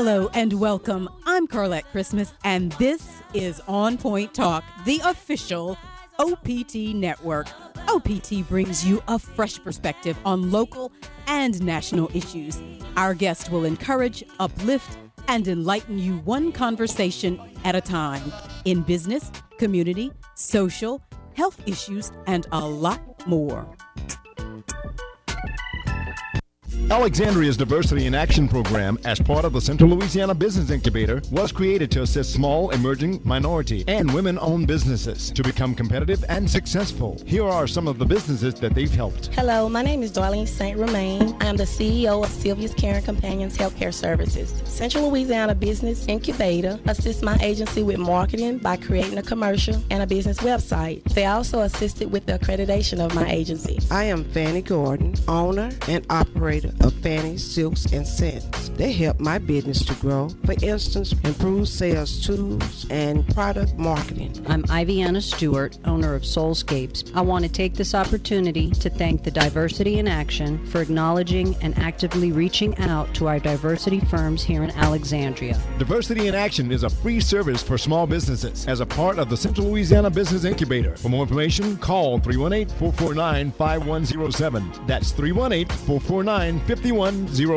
Hello and welcome. I'm Carlette Christmas, and this is On Point Talk, the official OPT network. OPT brings you a fresh perspective on local and national issues. Our guest will encourage, uplift, and enlighten you one conversation at a time in business, community, social, health issues, and a lot more. Alexandria's Diversity in Action program, as part of the Central Louisiana Business Incubator, was created to assist small, emerging, minority, and women-owned businesses to become competitive and successful. Here are some of the businesses that they've helped. Hello, my name is Darlene St. Romain. I am the CEO of Sylvia's Caring Companions Healthcare Services. Central Louisiana Business Incubator assists my agency with marketing by creating a commercial and a business website. They also assisted with the accreditation of my agency. I am Fanny Gordon, owner and operator of Fanny Silks and Scents. They help my business to grow. For instance, improve sales tools and product marketing. I'm Iviana Stewart, owner of Soulscapes. I want to take this opportunity to thank the Diversity in Action for acknowledging and actively reaching out to our diversity firms here in Alexandria. Diversity in Action is a free service for small businesses as a part of the Central Louisiana Business Incubator. For more information, call 318-449-5107. That's 318-449-5107.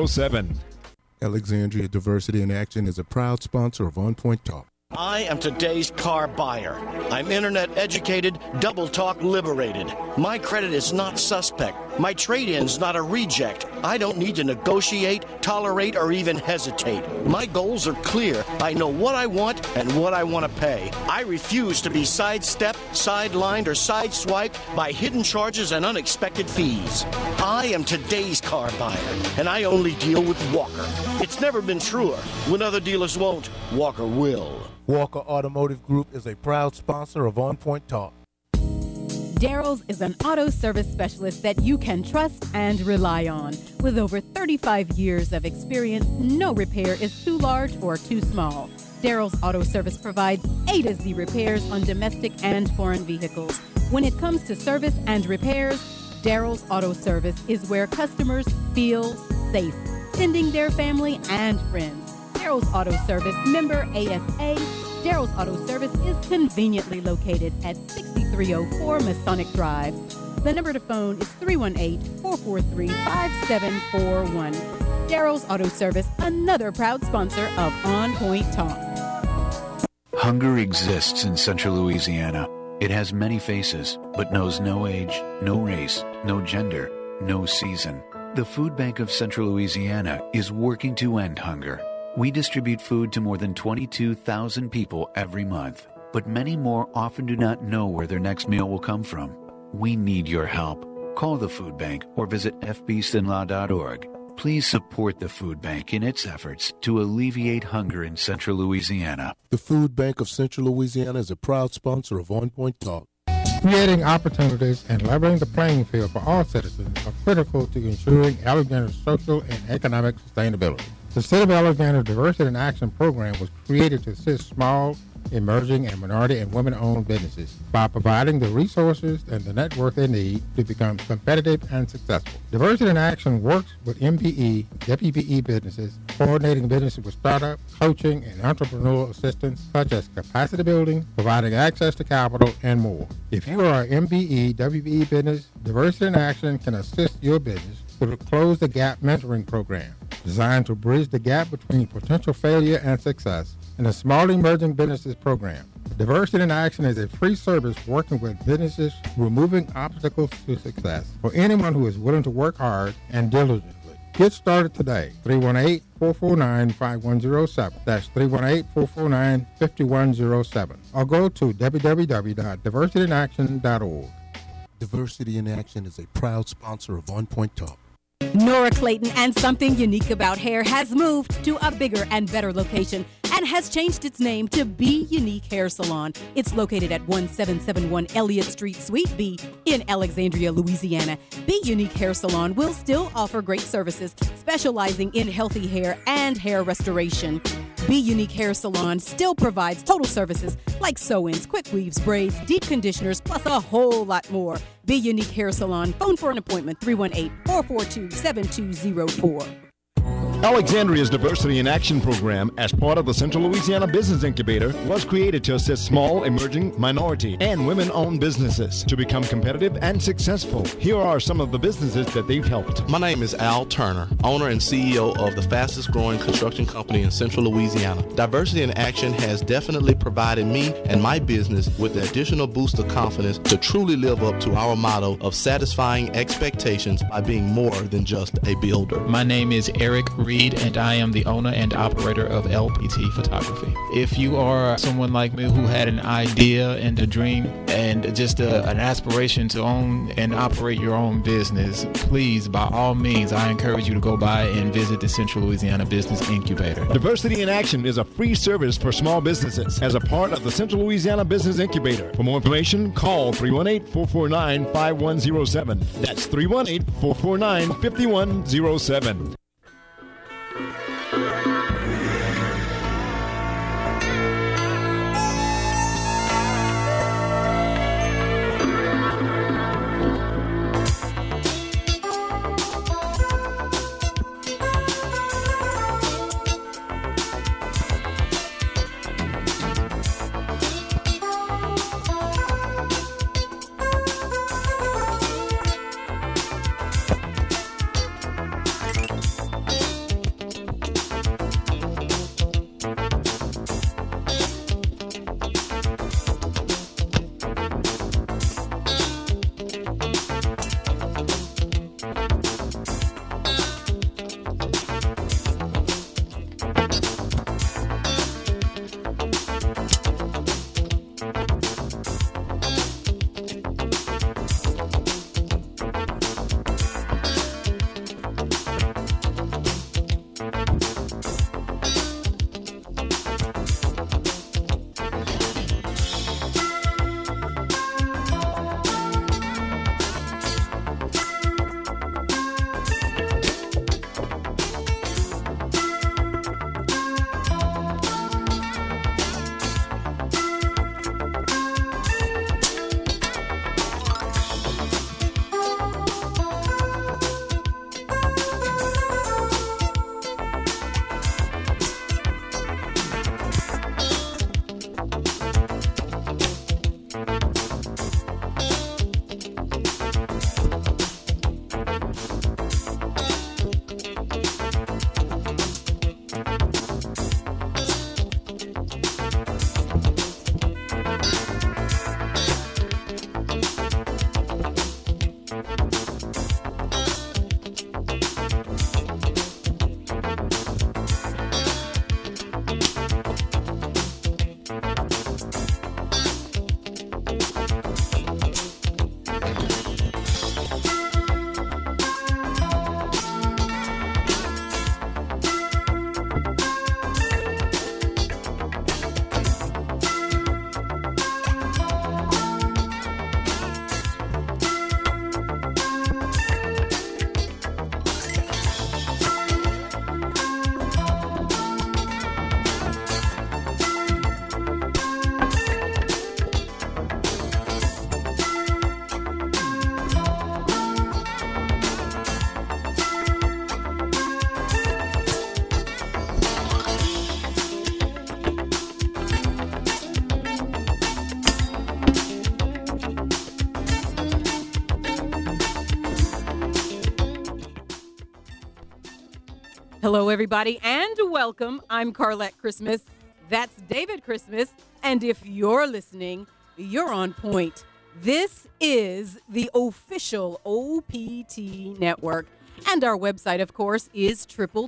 Alexandria Diversity in Action is a proud sponsor of On Point Talk. I am today's car buyer. I'm internet educated, double talk liberated. My credit is not suspect. My trade-in's not a reject. I don't need to negotiate, tolerate, or even hesitate. My goals are clear. I know what I want and what I want to pay. I refuse to be sidestepped, sidelined, or sideswiped by hidden charges and unexpected fees. I am today's car buyer, and I only deal with Walker. It's never been truer. When other dealers won't, Walker will. Walker Automotive Group is a proud sponsor of On Point Talk. Daryl's is an auto service specialist that you can trust and rely on. With over 35 years of experience, no repair is too large or too small. Daryl's Auto Service provides A to Z repairs on domestic and foreign vehicles. When it comes to service and repairs, Daryl's Auto Service is where customers feel safe, sending their family and friends. Daryl's Auto Service, member ASA. Daryl's Auto Service is conveniently located at 6304 Masonic Drive. The number to phone is 318-443-5741. Daryl's Auto Service, another proud sponsor of On Point Talk. Hunger exists in Central Louisiana. It has many faces, but knows no age, no race, no gender, no season. The Food Bank of Central Louisiana is working to end hunger. We distribute food to more than 22,000 people every month, but many more often do not know where their next meal will come from. We need your help. Call the Food Bank or visit fbsinlaw.org. Please support the Food Bank in its efforts to alleviate hunger in Central Louisiana. The Food Bank of Central Louisiana is a proud sponsor of On Point Talk. Creating opportunities and leveling the playing field for all citizens are critical to ensuring Alexandria's social and economic sustainability. The City of Alexandria Diversity in Action program was created to assist small, emerging, and minority and women-owned businesses by providing the resources and the network they need to become competitive and successful. Diversity in Action works with MPE, WPE businesses, coordinating businesses with startup, coaching, and entrepreneurial assistance such as capacity building, providing access to capital, and more. If you are an MPE, WPE business, Diversity in Action can assist your business with the Close the Gap mentoring program, designed to bridge the gap between potential failure and success, and the Small Emerging Businesses program. Diversity in Action is a free service working with businesses removing obstacles to success for anyone who is willing to work hard and diligently. Get started today. 318-449-5107. That's 318-449-5107. Or go to www.diversityinaction.org. Diversity in Action is a proud sponsor of On Point Talk. Nora Clayton and Something Unique About Hair has moved to a bigger and better location and has changed its name to Be Unique Hair Salon. It's located at 1771 Elliott Street, Suite B in Alexandria, Louisiana. Be Unique Hair Salon will still offer great services, specializing in healthy hair and hair restoration. Be Unique Hair Salon still provides total services like sew-ins, quick weaves, braids, deep conditioners, plus a whole lot more. Be Unique Hair Salon. Phone for an appointment, 318-442-7204. Alexandria's Diversity in Action program, as part of the Central Louisiana Business Incubator, was created to assist small, emerging, minority, and women-owned businesses to become competitive and successful. Here are some of the businesses that they've helped. My name is Al Turner, owner and CEO of the fastest growing construction company in Central Louisiana. Diversity in Action has definitely provided me and my business with the additional boost of confidence to truly live up to our motto of satisfying expectations by being more than just a builder. My name is Eric Reed, and I am the owner and operator of LPT Photography. If you are someone like me who had an idea and a dream and just an aspiration to own and operate your own business, please, by all means, I encourage you to go by and visit the Central Louisiana Business Incubator. Diversity in Action is a free service for small businesses as a part of the Central Louisiana Business Incubator. For more information, call 318-449-5107. That's 318-449-5107. Hello, everybody, and welcome. I'm Carlette Christmas. That's David Christmas. And if you're listening, you're on point. This is the official OPT network. And our website, of course, is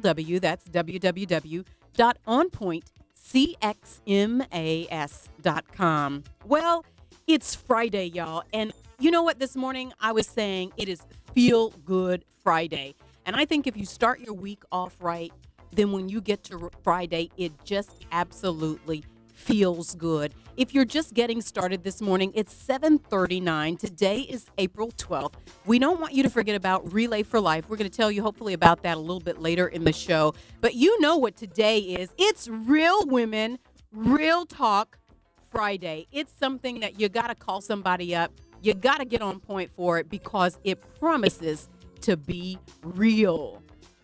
www.onpointcxmas.com. Well, it's Friday, y'all. And you know what? This morning I was saying it is Feel Good Friday. And I think if you start your week off right, then when you get to Friday, it just absolutely feels good. If you're just getting started this morning, it's 7:39. Today is April 12th. We don't want you to forget about Relay for Life. We're going to tell you hopefully about that a little bit later in the show. But you know what today is. It's Real Women, Real Talk Friday. It's something that you got to call somebody up. You got to get on point for it because it promises to be real.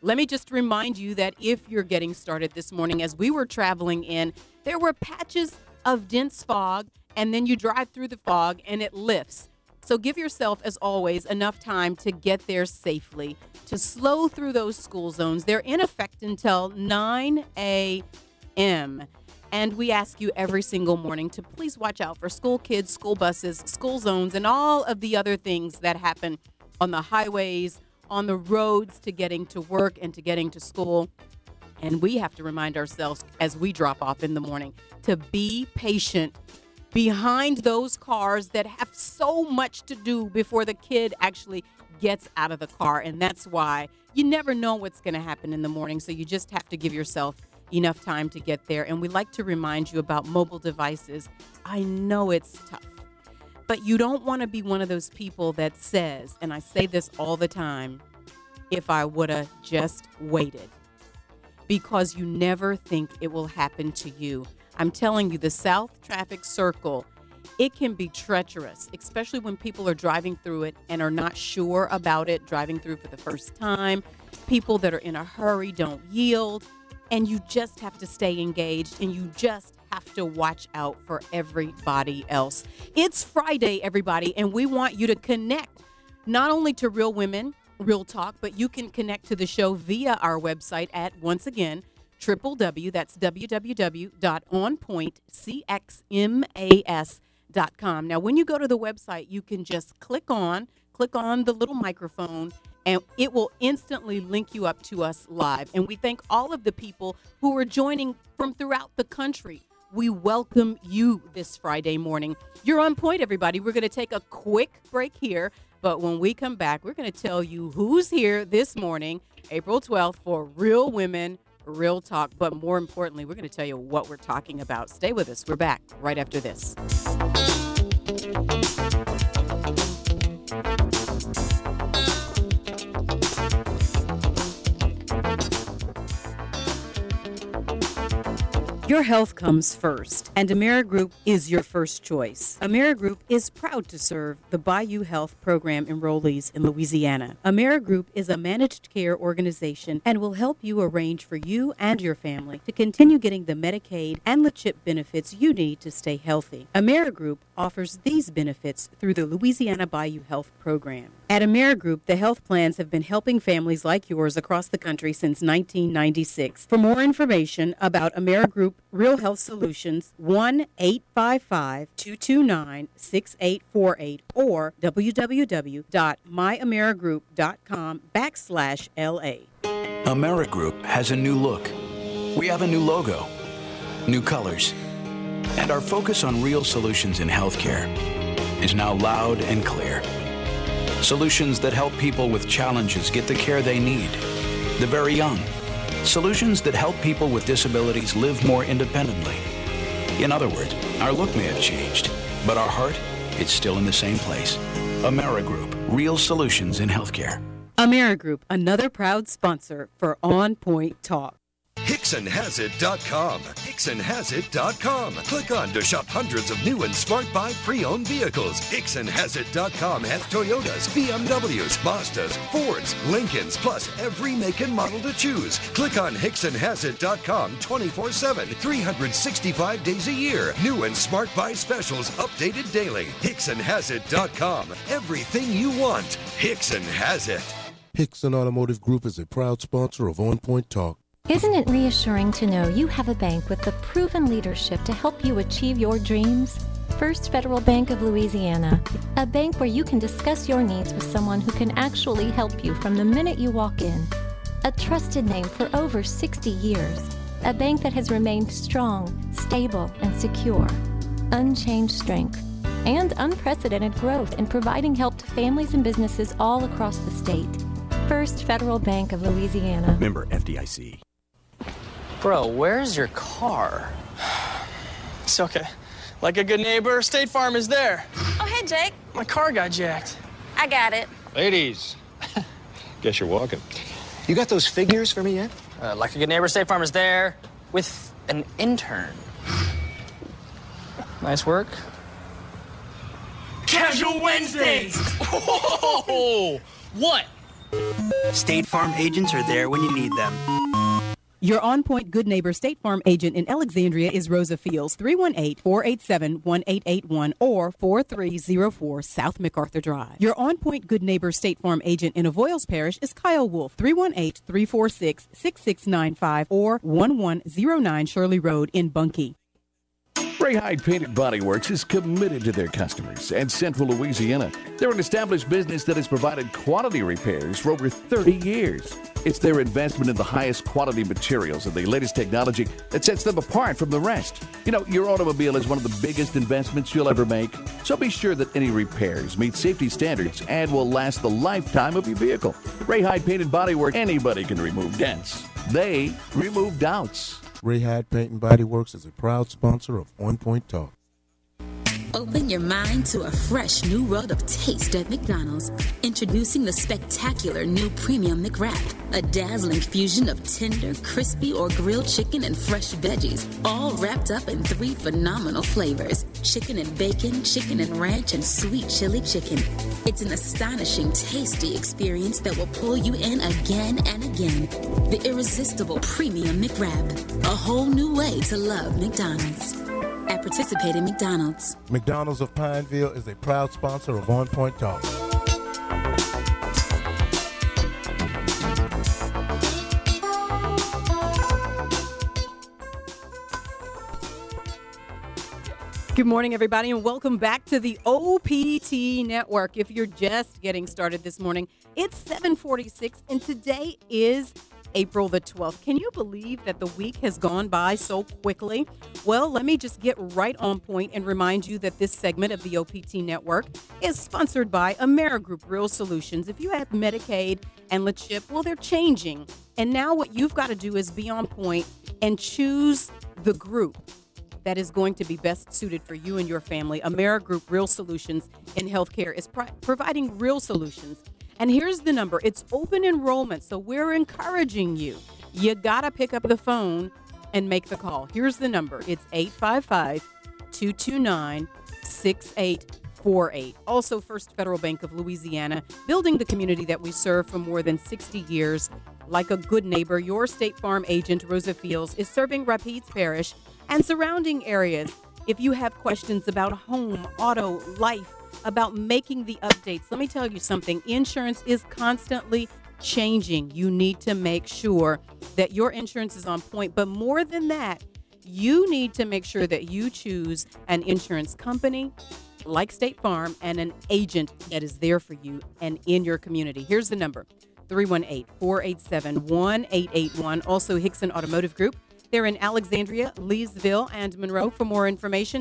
Let me just remind you that if you're getting started this morning, as we were traveling in, there were patches of dense fog, and then you drive through the fog and it lifts. So give yourself, as always, enough time to get there safely, to slow through those school zones. They're in effect until 9 a.m. And we ask you every single morning to please watch out for school kids, school buses, school zones, and all of the other things that happen on the highways, on the roads to getting to work and to getting to school. And we have to remind ourselves as we drop off in the morning to be patient behind those cars that have so much to do before the kid actually gets out of the car. And that's why you never know what's going to happen in the morning. So you just have to give yourself enough time to get there. And we like to remind you about mobile devices. I know it's tough, but you don't want to be one of those people that says, and I say this all the time, if I would have just waited, because you never think it will happen to you. I'm telling you, the South Traffic Circle, it can be treacherous, especially when people are driving through it and are not sure about it, driving through for the first time. People that are in a hurry don't yield, and you just have to stay engaged, and you just have to watch out for everybody else. It's Friday, everybody, and we want you to connect not only to Real Women, Real Talk, but you can connect to the show via our website at, once again, www.onpointcxmas.com. Now, when you go to the website, you can just click on the little microphone, and it will instantly link you up to us live. And we thank all of the people who are joining from throughout the country. We welcome you this Friday morning. You're on point, everybody. We're going to take a quick break here, but when we come back, we're going to tell you who's here this morning, April 12th, for Real Women, Real Talk. But more importantly, we're going to tell you what we're talking about. Stay with us. We're back right after this. Your health comes first, and AmeriGroup is your first choice. AmeriGroup is proud to serve the Bayou Health Program enrollees in Louisiana. AmeriGroup is a managed care organization and will help you arrange for you and your family to continue getting the Medicaid and the CHIP benefits you need to stay healthy. AmeriGroup offers these benefits through the Louisiana Bayou Health Program. At AmeriGroup, the health plans have been helping families like yours across the country since 1996. For more information about AmeriGroup Real Health Solutions, 1-855-229-6848 or www.myamerigroup.com/LA. AmeriGroup has a new look. We have a new logo, new colors, and our focus on real solutions in healthcare is now loud and clear. Solutions that help people with challenges get the care they need, the very young. Solutions that help people with disabilities live more independently. In other words, our look may have changed, but our heart, it's still in the same place. AmeriGroup, real solutions in healthcare. AmeriGroup, another proud sponsor for On Point Talk. HicksonHasIt.com. HicksonHasIt.com. Click on to shop hundreds of new and smart buy pre-owned vehicles. HicksonHasIt.com has Toyotas, BMWs, Mazdas, Fords, Lincolns, plus every make and model to choose. Click on HicksonHasIt.com 24/7, 365 days a year. New and smart buy specials updated daily. HicksonHasIt.com. Everything you want. Hickson has it. Hickson Automotive Group is a proud sponsor of On Point Talk. Isn't it reassuring to know you have a bank with the proven leadership to help you achieve your dreams? First Federal Bank of Louisiana, a bank where you can discuss your needs with someone who can actually help you from the minute you walk in. A trusted name for over 60 years, a bank that has remained strong, stable, and secure. Unchanged strength and unprecedented growth in providing help to families and businesses all across the state. First Federal Bank of Louisiana. Member FDIC. Bro, where's your car? It's okay. Like a good neighbor, State Farm is there. Oh, hey, Jake. My car got jacked. I got it. Ladies, guess you're walking. You got those figures for me yet? Like a good neighbor, State Farm is there with an intern. Nice work. Casual Wednesdays! Oh, what? State Farm agents are there when you need them. Your on-point Good Neighbor State Farm agent in Alexandria is Rosa Fields, 318-487-1881 or 4304 South MacArthur Drive. Your on-point Good Neighbor State Farm agent in Avoyles Parish is Kyle Wolf, 318-346-6695 or 1109 Shirley Road in Bunkie. Ray Hyde Painted Body Works is committed to their customers and Central Louisiana. They're an established business that has provided quality repairs for over 30 years. It's their investment in the highest quality materials and the latest technology that sets them apart from the rest. You know, your automobile is one of the biggest investments you'll ever make, so be sure that any repairs meet safety standards and will last the lifetime of your vehicle. Ray Hyde Painted Body Works, anybody can remove dents. They remove doubts. Ray Hyde Paint and Body Works is a proud sponsor of On Point Talk. Open your mind to a fresh new world of taste at McDonald's. Introducing the spectacular new Premium McWrap, a dazzling fusion of tender, crispy, or grilled chicken and fresh veggies, all wrapped up in 3 phenomenal flavors: chicken and bacon, chicken and ranch, and sweet chili chicken. It's an astonishing, tasty experience that will pull you in again and again. The irresistible Premium McWrap, a whole new way to love McDonald's. At participating McDonald's. McDonald's of Pineville is a proud sponsor of On Point Talk. Good morning, everybody, and welcome back to the OPT Network. If you're just getting started this morning, it's 7:46, and today is April the 12th. Can you believe that the week has gone by so quickly? Well, let me just get right on point and remind you that this segment of the OPT Network is sponsored by Amerigroup Real Solutions. If you have Medicaid and LaChip, well, they're changing. And now what you've got to do is be on point and choose the group that is going to be best suited for you and your family. Amerigroup Real Solutions in Healthcare is providing real solutions. And here's the number. It's open enrollment, so we're encouraging you. You got to pick up the phone and make the call. Here's the number. It's 855-229-6848. Also, First Federal Bank of Louisiana, building the community that we serve for more than 60 years. Like a good neighbor, your State Farm agent, Rosa Fields, is serving Rapides Parish and surrounding areas. If you have questions about home, auto, life, about making the updates, let me tell you something. Insurance is constantly changing. You need to make sure that your insurance is on point. But more than that, you need to make sure that you choose an insurance company like State Farm and an agent that is there for you and in your community. Here's the number, 318-487-1881. Also, Hickson Automotive Group. They're in Alexandria, Leesville, and Monroe. For more information,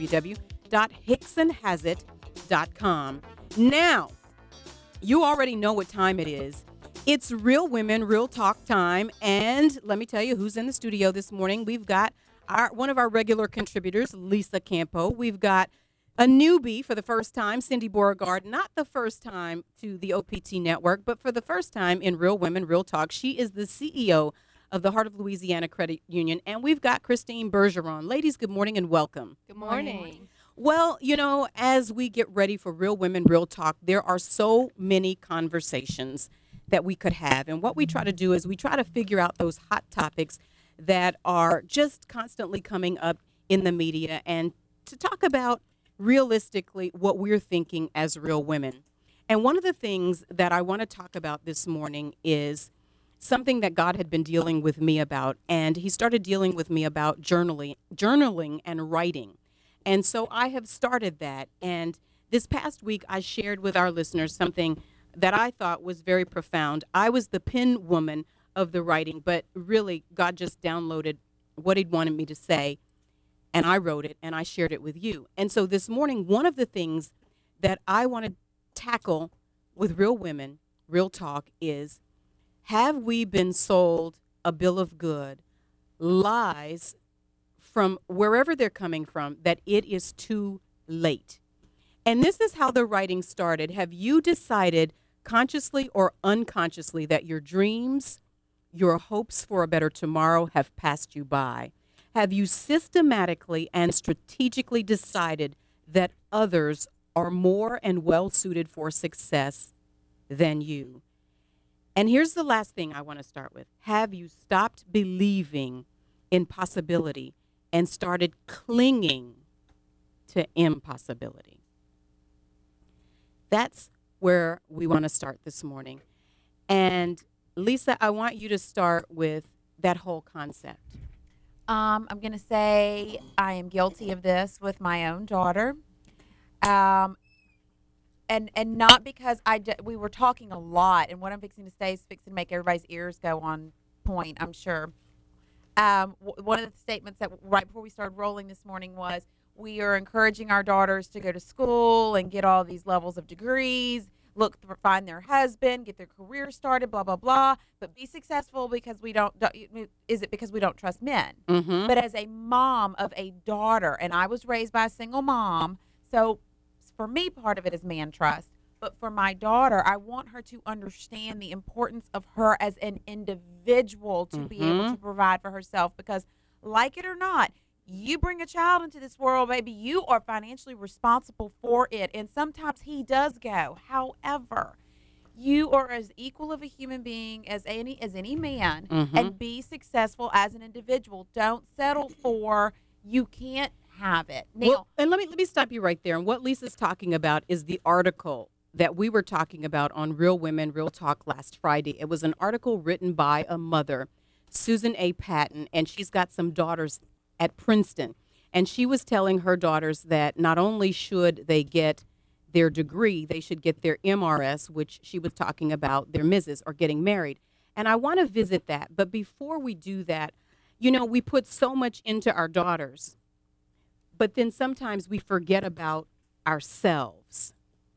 www.hicksonhasit.com. Now, you already know what time it is. It's Real Women, Real Talk time. And let me tell you who's in the studio this morning. We've got one of our regular contributors, Lisa Campo. We've got a newbie for the first time, Cindy Beauregard. Not the first time to the OPT Network, but for the first time in Real Women, Real Talk. She is the CEO of the Heart of Louisiana Credit Union. And we've got Christine Bergeron. Ladies, good morning and welcome. Good morning. Well, you know, as we get ready for Real Women, Real Talk, there are so many conversations that we could have. And what we try to do is we try to figure out those hot topics that are just constantly coming up in the media and to talk about realistically what we're thinking as real women. And one of the things that I want to talk about this morning is something that God had been dealing with me about, and he started dealing with me about journaling and writing. And so I have started that. And this past week, I shared with our listeners something that I thought was very profound. I was the pen woman of the writing, but really God just downloaded what he'd wanted me to say, and I wrote it, and I shared it with you. And so this morning, one of the things that I want to tackle with Real Women, Real Talk is, have we been sold a bill of good, lies from wherever they're coming from, that it is too late? And this is how the writing started. Have you decided consciously or unconsciously that your dreams, your hopes for a better tomorrow have passed you by? Have you systematically and strategically decided that others are more and well suited for success than you? And here's the last thing I want to start with. Have you stopped believing in possibility and started clinging to impossibility? That's where we want to start this morning. And Lisa, I want you to start with that whole concept. I'm going to say I am guilty of this with my own daughter. And not because we were talking a lot, and what I'm fixing to say is fixing to make everybody's ears go on point, I'm sure. One of the statements that right before we started rolling this morning was, we are encouraging our daughters to go to school and get all these levels of degrees, find their husband, get their career started, blah, blah, blah, but be successful because is it because we don't trust men? Mm-hmm. But as a mom of a daughter, and I was raised by a single mom, so for me, part of it is man trust. But for my daughter, I want her to understand the importance of her as an individual to be able to provide for herself. Because, like it or not, you bring a child into this world, baby, you are financially responsible for it. And sometimes he does go. However, you are as equal of a human being as any man, and be successful as an individual. Don't settle for you can't have it. Now, well, and let me stop you right there. And what Lisa's talking about is the article that we were talking about on Real Women, Real Talk last Friday. It was an article written by a mother, Susan A. Patton, and she's got some daughters at Princeton. And she was telling her daughters that not only should they get their degree, they should get their MRS, which she was talking about, their Mrs. or getting married. And I want to visit that. But before we do that, we put so much into our daughters, but then sometimes we forget about ourselves.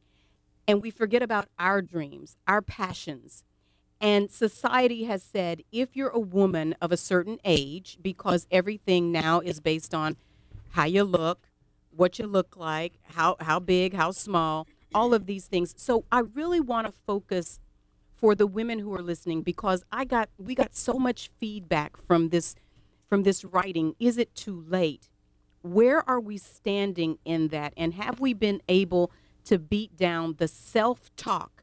And we forget about our dreams, our passions. And society has said, if you're a woman of a certain age, because everything now is based on how you look, what you look like, how big, how small, all of these things. So I really want to focus for the women who are listening, because we got so much feedback from this writing. Is it too late? Where are we standing in that? And have we been able to beat down the self-talk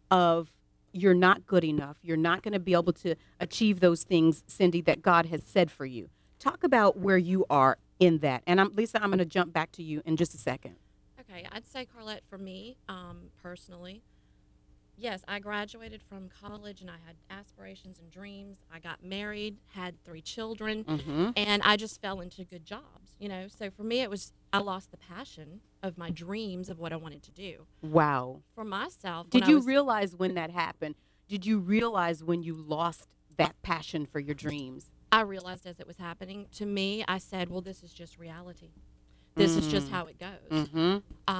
of you're not good enough, you're not going to be able to achieve those things, Cindy, that God has said for you? Talk about where you are in that. And Lisa, I'm going to jump back to you in just a second. Okay, I'd say, Carlette, for me, personally, yes, I graduated from college and I had aspirations and dreams. I got married, had 3 children, and I just fell into good jobs, So for me, I lost the passion of my dreams of what I wanted to do. Wow. For myself. Did you realize when that happened? Did you realize when you lost that passion for your dreams? I realized as it was happening. To me, I said, well, this is just reality. This is just how it goes.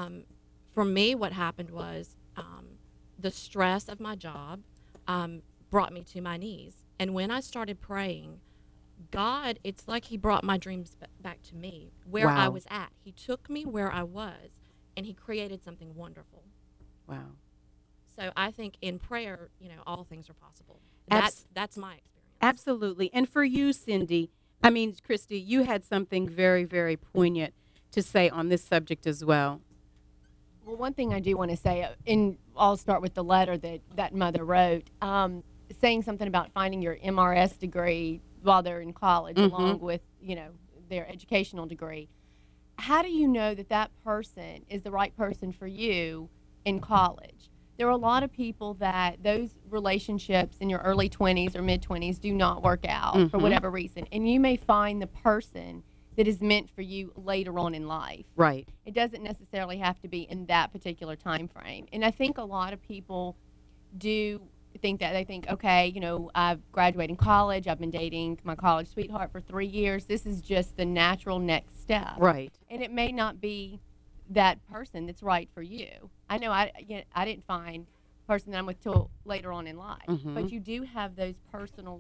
For me, what happened was the stress of my job brought me to my knees. And when I started praying, God, it's like he brought my dreams back to me, where I was at. He took me where I was, and he created something wonderful. Wow. So I think in prayer, all things are possible. That's my experience. Absolutely. And for you, Cindy, Christy, you had something very, very poignant to say on this subject as well. Well, one thing I do want to say, and I'll start with the letter that mother wrote, saying something about finding your MRS degree while they're in college, along with, their educational degree. How do you know that person is the right person for you in college? There are a lot of people that those relationships in your early 20s or mid-20s do not work out for whatever reason. And you may find the person that is meant for you later on in life. Right. It doesn't necessarily have to be in that particular time frame. And I think a lot of people do think that. They think, okay, I've graduated college, I've been dating my college sweetheart for 3 years. This is just the natural next step. Right. And it may not be that person that's right for you. I know I didn't find the person that I'm with till later on in life. But you do have those personal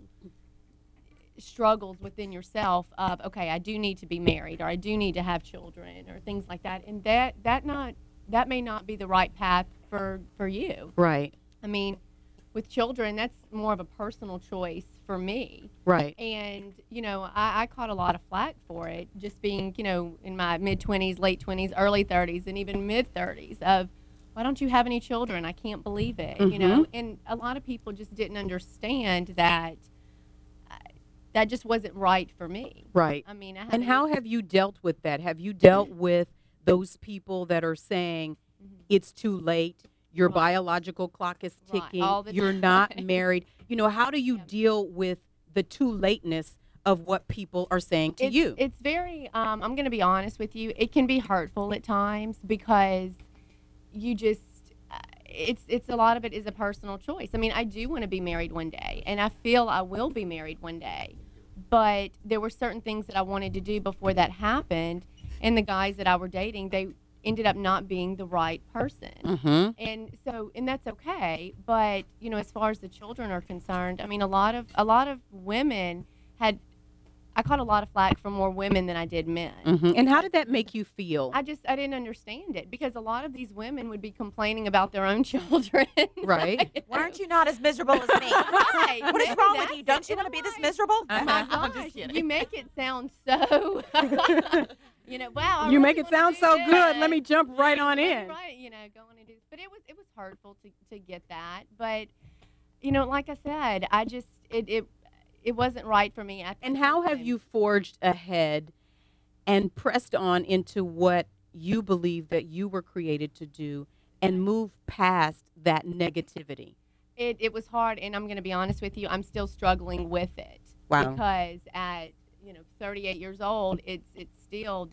struggles within yourself of, okay, I do need to be married, or I do need to have children, or things like that. And that may not be the right path for you. Right. With children, that's more of a personal choice for me. Right. And, I caught a lot of flack for it, just being, in my mid-20s, late 20s, early 30s, and even mid-30s of, why don't you have any children? I can't believe it, you Mm-hmm. know? And a lot of people just didn't understand that that just wasn't right for me. Right. I mean, I had And how have you dealt with that? Have you dealt with those people that are saying it's too late, your biological clock is ticking, all the you're not married? You know, how do you deal with the too lateness of what people are saying to you? It's very, I'm going to be honest with you, it can be hurtful at times because you just, it's a lot of it is a personal choice. I mean, I do want to be married one day, and I feel I will be married one day. But there were certain things that I wanted to do before that happened, and the guys that I were dating, they ended up not being the right person. Mm-hmm. And that's okay. But, you know, as far as the children are concerned, I mean, a lot of women had, I caught a lot of flack from more women than I did men. Mm-hmm. And how did that make you feel? I didn't understand it because a lot of these women would be complaining about their own children. Right. Why aren't you not as miserable as me? Right. What is Maybe wrong with that's you? Don't it. you want to be this miserable? Oh my I'm gosh, just kidding. you make it sound so, you know, wow. I You really make it wanna sound do so that. good. Let me jump right on in. Right, you know, going to do, but it was hurtful to get that. But, you know, like I said, I just, it wasn't right for me at the And how have time. you forged ahead and pressed on into what you believe that you were created to do and move past that negativity? It was hard, and I'm going to be honest with you, I'm still struggling with it. Wow. Because at, 38 years old, it's still,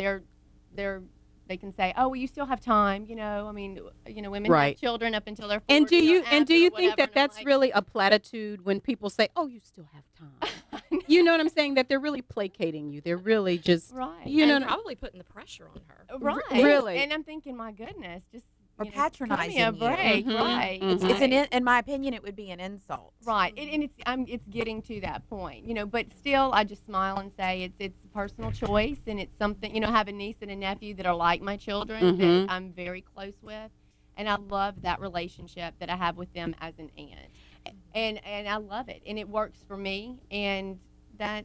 they can say, oh, well, you still have time, I mean, women Right. have children up until they're 40 And do you or think that whatever, that's really a platitude when people say, "Oh, you still have time"? You know what I'm saying? That they're really placating you. They're really just Right. You know, and probably putting the pressure on her. Right. Really? And I'm thinking, my goodness, just Or cut patronizing me a you. break, Mhm. right? It's in my opinion, it would be an insult. Right, and it's getting to that point, but still, I just smile and say it's a personal choice, and it's something, I have a niece and a nephew that are like my children Mhm. that I'm very close with, and I love that relationship that I have with them as an aunt, and I love it, and it works for me, and that's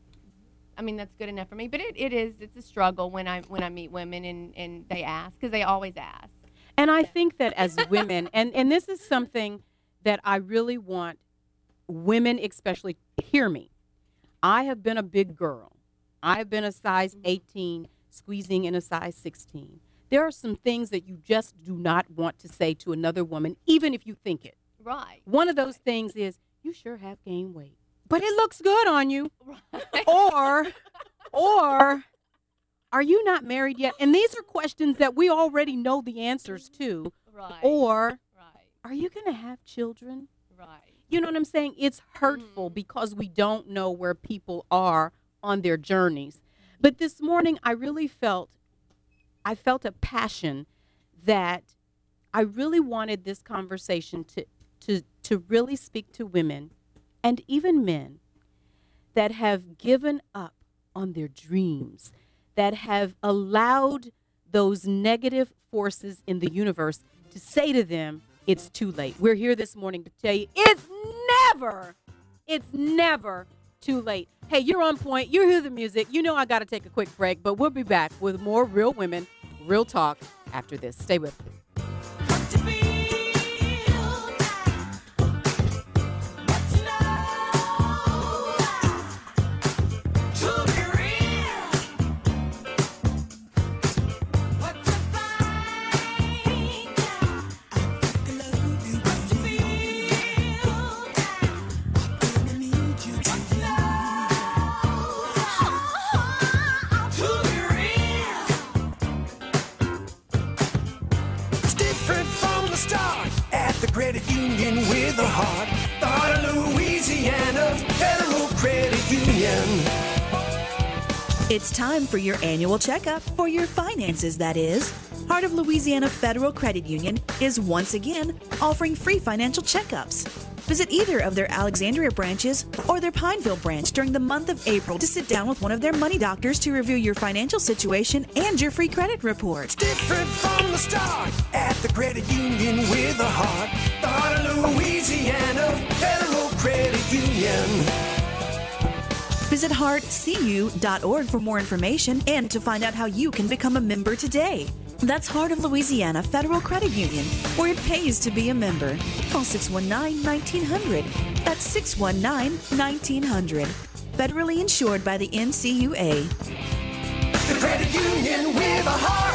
good enough for me. But it's a struggle when I meet women and they ask, because they always ask. And I think that as women, and this is something that I really want women especially hear me. I have been a big girl. I have been a size 18, squeezing in a size 16. There are some things that you just do not want to say to another woman, even if you think it. Right. One of those things is, you sure have gained weight, but it looks good on you. Right. Or are you not married yet? And these are questions that we already know the answers to. Right. Or Right. are you going to have children? Right. You know what I'm saying? It's hurtful because we don't know where people are on their journeys. But this morning, I really felt a passion that I really wanted this conversation to really speak to women and even men that have given up on their dreams, that have allowed those negative forces in the universe to say to them, it's too late. We're here this morning to tell you it's never too late. Hey, you're on point. You hear the music. You know I got to take a quick break, but we'll be back with more Real Women, Real Talk after this. Stay with me. Credit union with a heart. The heart of Louisiana Federal Credit Union. It's time for your annual checkup for your finances, that is. Heart of Louisiana Federal Credit Union is once again offering free financial checkups. Visit either of their Alexandria branches or their Pineville branch during the month of April to sit down with one of their money doctors to review your financial situation and your free credit report. Different from the start at the credit union with a heart. The heart of Louisiana Federal Credit Union. Visit heartcu.org for more information and to find out how you can become a member today. That's Heart of Louisiana Federal Credit Union, where it pays to be a member. Call 619-1900. That's 619-1900. Federally insured by the NCUA. The credit union with a heart.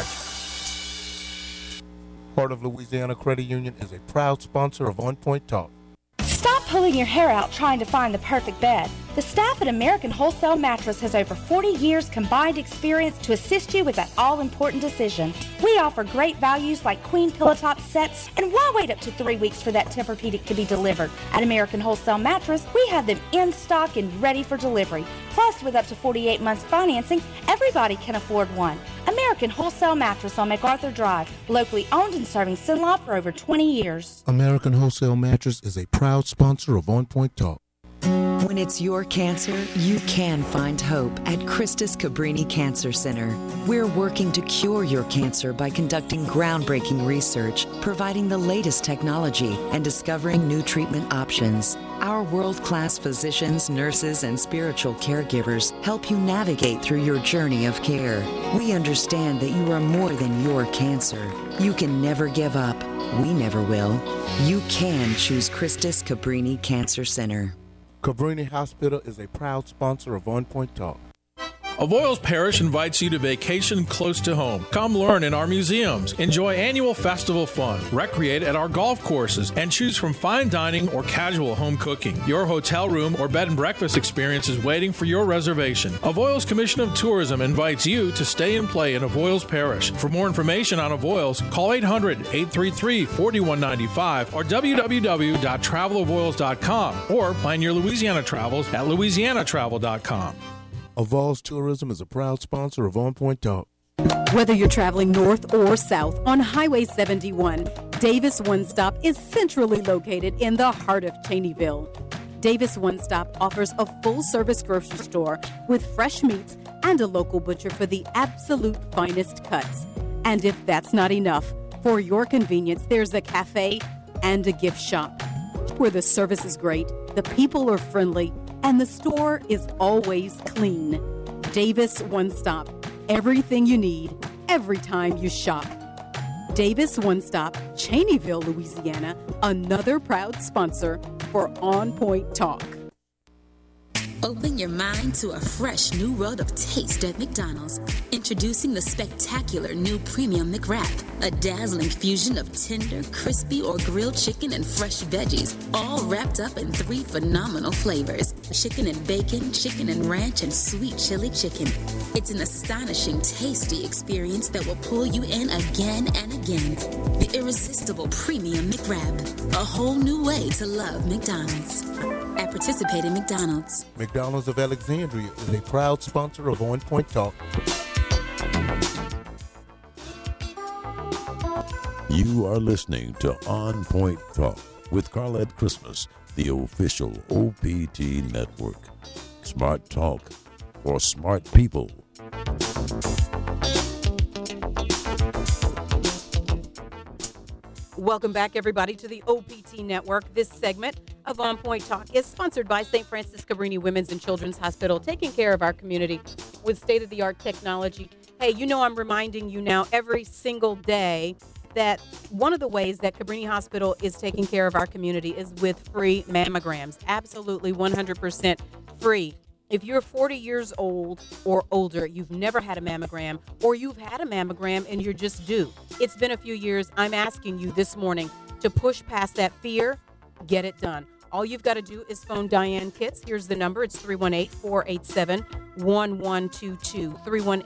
Heart of Louisiana Credit Union is a proud sponsor of On Point Talk. Stop pulling your hair out trying to find the perfect bed. The staff at American Wholesale Mattress has over 40 years combined experience to assist you with that all-important decision. We offer great values like queen pillow top sets, and why wait up to 3 weeks for that Tempur-Pedic to be delivered? At American Wholesale Mattress, we have them in stock and ready for delivery. Plus, with up to 48 months financing, everybody can afford one. American Wholesale Mattress on MacArthur Drive, locally owned and serving Cenla for over 20 years. American Wholesale Mattress is a proud sponsor of On Point Talk. When it's your cancer, you can find hope at Christus Cabrini Cancer Center. We're working to cure your cancer by conducting groundbreaking research, providing the latest technology, and discovering new treatment options. Our world-class physicians, nurses, and spiritual caregivers help you navigate through your journey of care. We understand that you are more than your cancer. You can never give up. We never will. You can choose Christus Cabrini Cancer Center. Cabrini Hospital is a proud sponsor of On Point Talk. Avoyles Parish invites you to vacation close to home. Come learn in our museums, enjoy annual festival fun, recreate at our golf courses, and choose from fine dining or casual home cooking. Your hotel room or bed and breakfast experience is waiting for your reservation. Avoyles Commission of Tourism invites you to stay and play in Avoyles Parish. For more information on Avoyles, call 800-833-4195 or www.travelavoyles.com or plan your Louisiana travels at louisianatravel.com. Avoyles Tourism is a proud sponsor of On Point Talk. Whether you're traveling north or south on Highway 71, Davis One Stop is centrally located in the heart of Cheneyville. Davis One Stop offers a full-service grocery store with fresh meats and a local butcher for the absolute finest cuts. And if that's not enough, for your convenience, there's a cafe and a gift shop where the service is great, the people are friendly, and the store is always clean. Davis One Stop. Everything you need, every time you shop. Davis One Stop, Cheneyville, Louisiana, another proud sponsor for On Point Talk. Open your mind to a fresh new world of taste at McDonald's. Introducing the spectacular new Premium McWrap, a dazzling fusion of tender, crispy, or grilled chicken and fresh veggies, all wrapped up in 3 phenomenal flavors: chicken and bacon, chicken and ranch, and sweet chili chicken. It's an astonishing, tasty experience that will pull you in again and again. The irresistible Premium McWrap, a whole new way to love McDonald's. At participating McDonald's. McDonald's of Alexandria is a proud sponsor of On Point Talk. You are listening to On Point Talk with Carlette Christmas, the official OPT network. Smart talk for smart people. Welcome back, everybody, to the OPT Network. This segment of On Point Talk is sponsored by St. Francis Cabrini Women's and Children's Hospital, taking care of our community with state-of-the-art technology. Hey, you know I'm reminding you now every single day that one of the ways that Cabrini Hospital is taking care of our community is with free mammograms. Absolutely 100% free. If you're 40 years old or older, you've never had a mammogram, or you've had a mammogram and you're just due. It's been a few years. I'm asking you this morning to push past that fear, get it done. All you've got to do is phone Diane Kitts. Here's the number. It's 318-487-1122.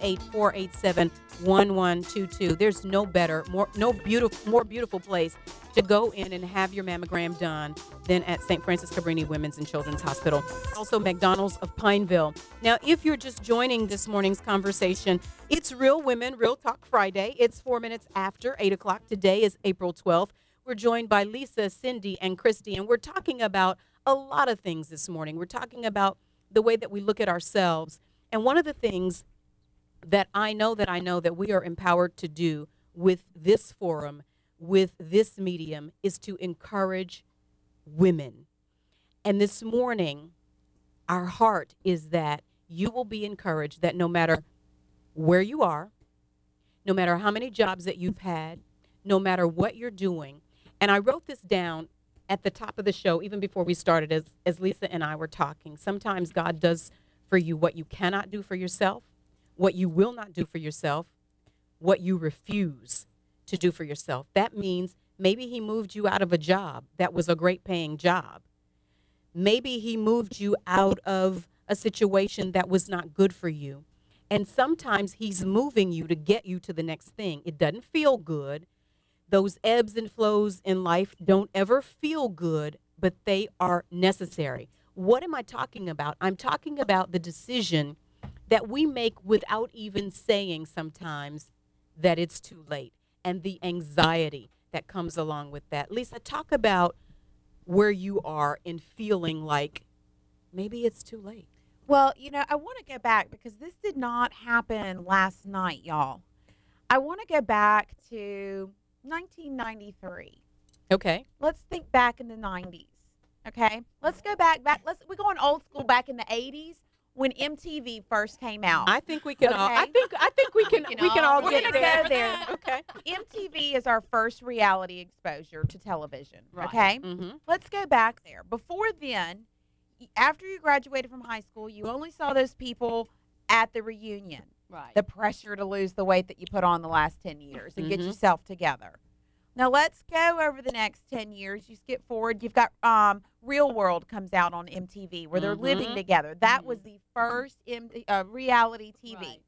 318-487-1122. There's no better, more beautiful place to go in and have your mammogram done than at St. Francis Cabrini Women's and Children's Hospital. Also, McDonald's of Pineville. Now, if you're just joining this morning's conversation, it's Real Women, Real Talk Friday. It's 4 minutes after 8 o'clock. Today is April 12th. We're joined by Lisa, Cindy, and Christy, and we're talking about a lot of things this morning. We're talking about the way that we look at ourselves. And one of the things that I know that we are empowered to do with this forum, with this medium, is to encourage women. And this morning, our heart is that you will be encouraged that no matter where you are, no matter how many jobs that you've had, no matter what you're doing. And I wrote this down at the top of the show, even before we started, as Lisa and I were talking. Sometimes God does for you what you cannot do for yourself, what you will not do for yourself, what you refuse to do for yourself. That means maybe he moved you out of a job that was a great paying job. Maybe he moved you out of a situation that was not good for you. And sometimes he's moving you to get you to the next thing. It doesn't feel good. Those ebbs and flows in life don't ever feel good, but they are necessary. What am I talking about? I'm talking about the decision that we make without even saying sometimes that it's too late, and the anxiety that comes along with that. Lisa, talk about where you are in feeling like maybe it's too late. Well, I want to go back because this did not happen last night, y'all. I want to go back to 1993. Okay. Let's think back in the 90s. Okay. Let's go back. We're going old school back in the 80s when MTV first came out. I think we can all. I think we can all We're get gonna there. go there. Okay. MTV is our first reality exposure to television. Right. Okay. Mm-hmm. Let's go back there. Before then, after you graduated from high school, you only saw those people at the reunion. Right. The pressure to lose the weight that you put on the last 10 years and get Mhm. yourself together. Now let's go over the next 10 years. You skip forward. You've got Real World comes out on MTV where they're living together. That was the first reality TV. Right.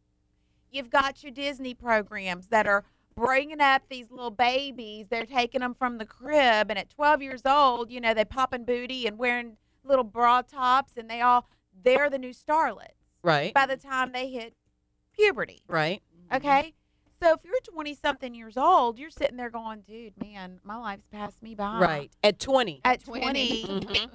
You've got your Disney programs that are bringing up these little babies. They're taking them from the crib, and at 12 years old, they popping booty and wearing little bra tops, and they're the new starlets. Right. By the time they hit puberty. Right. Okay? So if you're 20-something years old, you're sitting there going, dude, man, my life's passed me by. Right. At 20. At 20,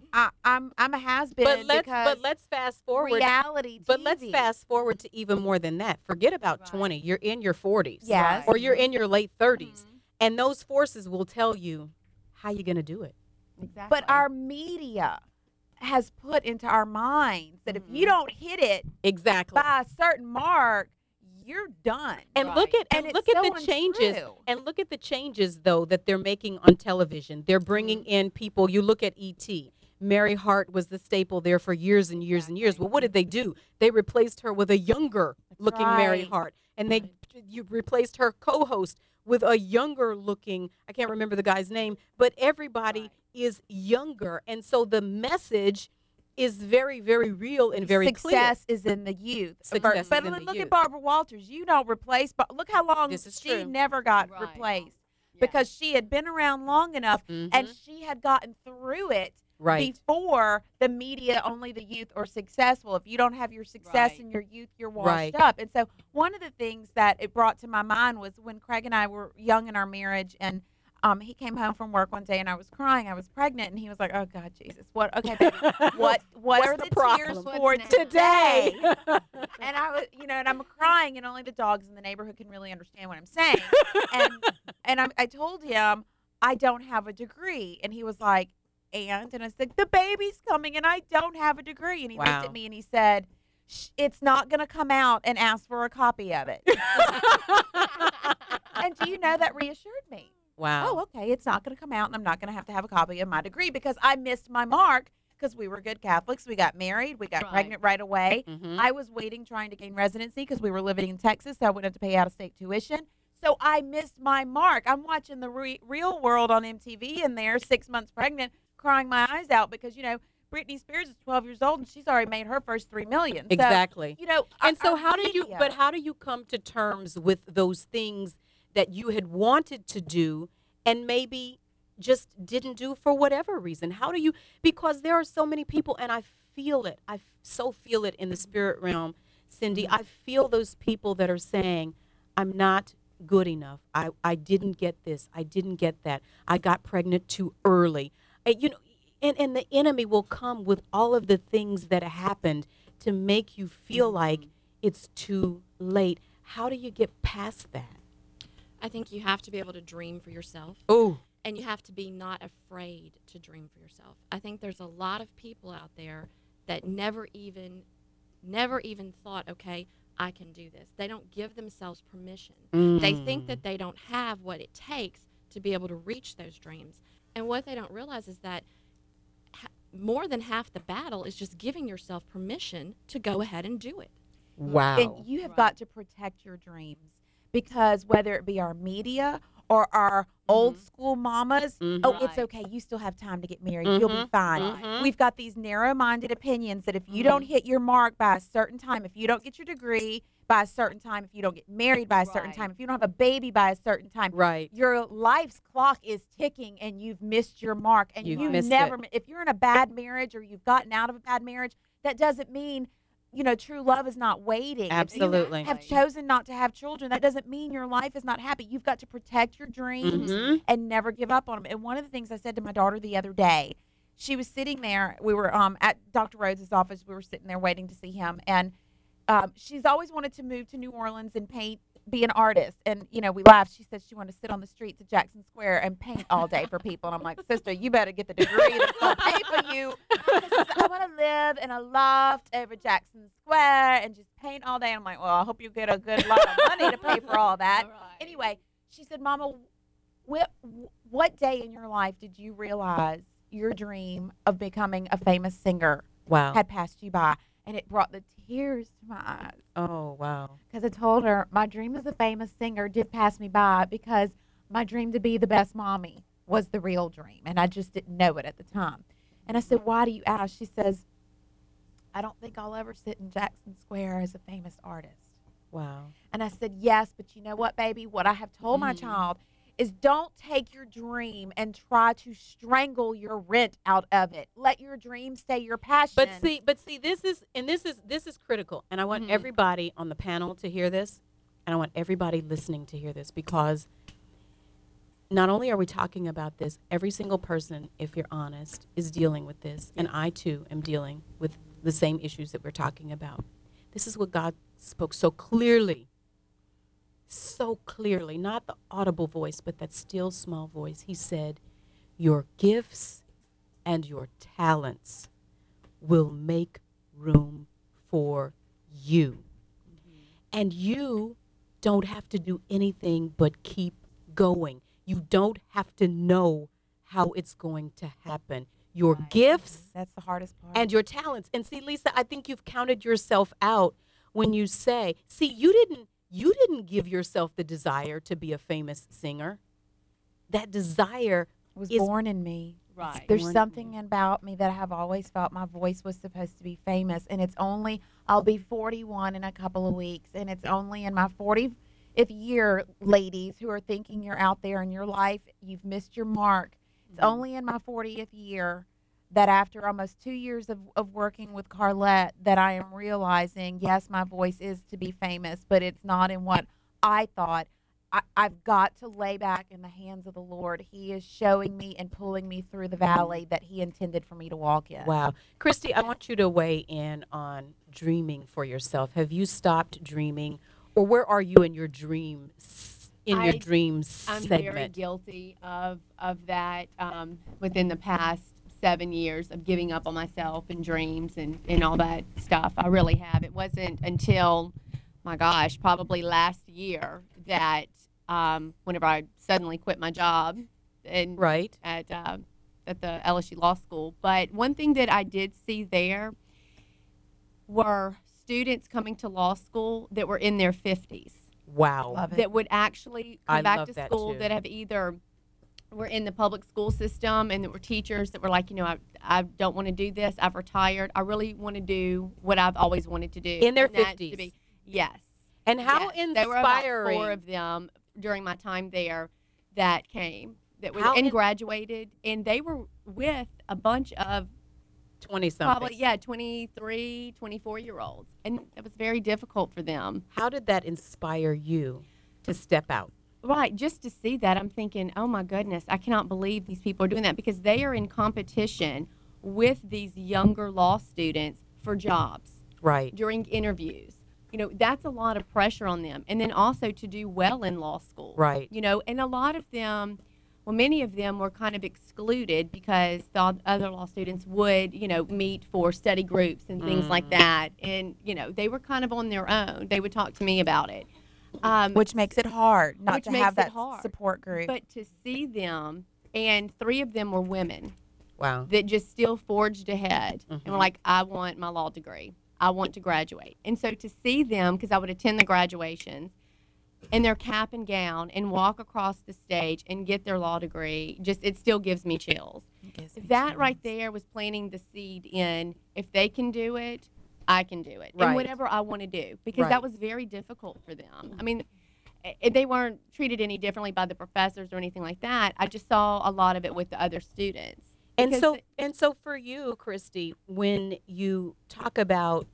I'm a has-been But because let's fast forward. reality TV. But let's fast forward to even more than that. Forget about 20. You're in your 40s. Yes. Or you're in your late 30s. And those forces will tell you how you're going to do it. Exactly. But our media has put into our minds that if you don't hit it Exactly. by a certain mark, you're done. And look at And look it's at so the changes. untrue. And look at the changes though that they're making on television. They're bringing in people. You look at E.T. Mary Hart was the staple there for years and years and years. Well, what did they do? They replaced her with a younger looking Mary right. Hart, and you replaced her co-host with a younger looking. I can't remember the guy's name, but everybody is younger, and so the message is very, very real and very Success clear. is in the youth. Success but is in the look youth. at Barbara Walters. You don't replace, but look how long This is she true. never got Right. replaced because she had been around long enough and she had gotten through it Right. before the media, only the youth are successful. If you don't have your success Right. in your youth, you're washed Right. up. And so one of the things that it brought to my mind was when Craig and I were young in our marriage, and he came home from work one day and I was crying. I was pregnant, and he was like, "Oh God, Jesus, what? Okay, baby, what What's are the the tears problem? for What's today?" And I was, and I'm crying, and only the dogs in the neighborhood can really understand what I'm saying. And I told him I don't have a degree, and he was like, and I said, "The baby's coming, and I don't have a degree." And he looked Wow. at me and he said, "It's not going to come out," and asked for a copy of it. And do you know that reassured me? Wow. Oh, okay, it's not going to come out, and I'm not going to have a copy of my degree because I missed my mark because we were good Catholics. We got married. We got Right. pregnant right away. Mhm. I was waiting, trying to gain residency because we were living in Texas, so I wouldn't have to pay out-of-state tuition. So I missed my mark. I'm watching the Real World on MTV, and there, 6 months pregnant, crying my eyes out because, Britney Spears is 12 years old, and she's already made her first $3 million. So, Exactly. And so our how do you media- but how do you come to terms with those things that you had wanted to do and maybe just didn't do for whatever reason? How do you, because there are so many people, and I feel it. I so feel it in the spirit realm, Cindy. I feel those people that are saying, I'm not good enough. I didn't get this. I didn't get that. I got pregnant too early. And the enemy will come with all of the things that happened to make you feel like it's too late. How do you get past that? I think you have to be able to dream for yourself. Oh. And you have to be not afraid to dream for yourself. I think there's a lot of people out there that never even thought, okay, I can do this. They don't give themselves permission. They think Mm. that they don't have what it takes to be able to reach those dreams. And what they don't realize is that more than half the battle is just giving yourself permission to go ahead and do it. Wow. And you have got to protect your dreams, because whether it be our media or our old school mamas, oh, it's okay. You still have time to get married. You'll be fine. We've got these narrow-minded opinions that if you don't hit your mark by a certain time, if you don't get your degree by a certain time, if you don't get married by a certain time, if you don't have a baby by a certain time, your life's clock is ticking and you've missed your mark. And You've you missed never, it. if you're in a bad marriage or you've gotten out of a bad marriage, that doesn't mean, you know, true love is not waiting. Absolutely. If you have chosen not to have children, that doesn't mean your life is not happy. You've got to protect your dreams and never give up on them. And one of the things I said to my daughter the other day, she was sitting there. We were at Dr. Rhodes' office. We were sitting there waiting to see him. And she's always wanted to move to New Orleans and paint, be an artist. And, you know, we laughed. She said she wanted to sit on the streets of Jackson Square and paint all day for people. And I'm like, sister, you better get the degree that's going to pay for you. She said, I want to live in a loft over Jackson Square and just paint all day. And I'm like, well, I hope you get a good lot of money to pay for all that. Anyway, she said, Mama, what day in your life did you realize your dream of becoming a famous singer had passed you by? And it brought the tears to my eyes. Oh, wow. Because I told her my dream as a famous singer did pass me by, because my dream to be the best mommy was the real dream. And I just didn't know it at the time. And I said, why do you ask? She says, I don't think I'll ever sit in Jackson Square as a famous artist. Wow. And I said, yes, but you know what, baby? What I have told my child is don't take your dream and try to strangle your rent out of it. Let your dream stay your passion. But see, this is critical, and I want everybody on the panel to hear this, and I want everybody listening to hear this, because not only are we talking about this, every single person, if you're honest, is dealing with this, and I too am dealing with the same issues that we're talking about. This is what God spoke so clearly, not the audible voice, but that still small voice. He said, your gifts and your talents will make room for you. And you don't have to do anything but keep going. You don't have to know how it's going to happen. Your gifts, that's the hardest part, and your talents. And see, Lisa, I think you've counted yourself out when you say, see, you didn't give yourself the desire to be a famous singer. That desire was is born in me. Right. There's something about me that I have always felt my voice was supposed to be famous. And it's only, I'll be 41 in a couple of weeks. And it's only in my 40th year, ladies who are thinking you're out there in your life, you've missed your mark. It's only in my 40th year that after almost 2 years of working with Carlette that I am realizing, yes, my voice is to be famous, but it's not in what I thought. I've got to lay back in the hands of the Lord. He is showing me and pulling me through the valley that he intended for me to walk in. Wow. Christy, I want you to weigh in on dreaming for yourself. Have you stopped dreaming, or where are you in your dreams? Your dreams I'm segment? very guilty of that within the past 7 years of giving up on myself and dreams and all that stuff. I really have. It wasn't until, my gosh, probably last year that whenever I suddenly quit my job and at the LSU Law School. But one thing that I did see there were students coming to law school that were in their 50s. Wow. That would actually come back to that school too. that have either were in the public school system and that were teachers that were like, you know, I don't want to do this. I've retired. I really want to do what I've always wanted to do. In their And that's 50s. to be- Yes. And how Yes. There were about inspiring. 4 of them during my time there that came that was How and in- graduated, and they were with a bunch of 20-somethings. probably 23, 24-year-olds, and it was very difficult for them. How did that inspire you to step out? Right, just to see that, I'm thinking, oh my goodness, I cannot believe these people are doing that, because they are in competition with these younger law students for jobs. Right. During interviews. You know, that's a lot of pressure on them. And then also to do well in law school. Right. You know, and a lot of them Well, many of them were kind of excluded because the other law students would, meet for study groups and things like that. And, they were kind of on their own. They would talk to me about it. Which makes it hard not to have that hard. support group. But to see them, and 3 of them were women. Wow. That just still forged ahead and were like, I want my law degree. I want to graduate. And so to see them, because I would attend the graduations, in their cap and gown and walk across the stage and get their law degree, it still gives me chills. That right there was planting the seed in, if they can do it, I can do it. Right. And whatever I want to do, because that was very difficult for them. I mean, they weren't treated any differently by the professors or anything like that. I just saw a lot of it with the other students. And so for you, Christy, when you talk about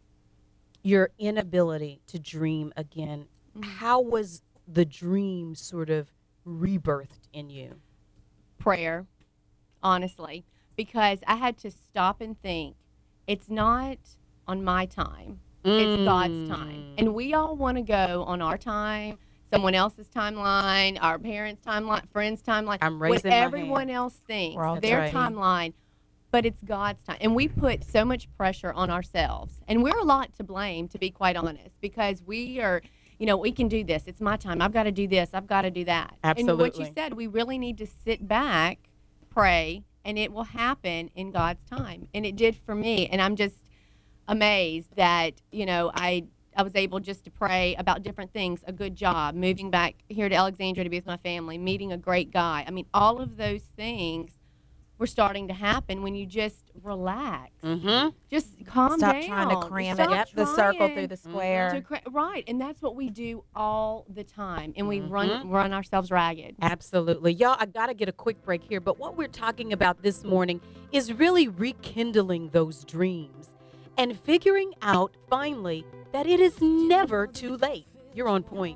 your inability to dream again, how was the dream sort of rebirthed in you? Prayer, honestly, because I had to stop and think, it's not on my time, it's God's time. And we all want to go on our time, someone else's timeline, our parents' timeline, friends' timeline, I'm raising what my everyone hand. else thinks, That's their right. timeline. But it's God's time. And we put so much pressure on ourselves. And we're a lot to blame, to be quite honest, because we are, we can do this. It's my time. I've got to do this. I've got to do that. Absolutely. And what you said, we really need to sit back, pray, and it will happen in God's time. And it did for me. And I'm just amazed that, I was able just to pray about different things, a good job, moving back here to Alexandria to be with my family, meeting a great guy. I mean, all of those things were starting to happen when you just relax. Just calm Stop down. trying to cram Stop it, the circle trying through the square. Right, and that's what we do all the time, and we run ourselves ragged. Absolutely. Y'all, I got to get a quick break here, but what we're talking about this morning is really rekindling those dreams and figuring out, finally, that it is never too late. You're on point.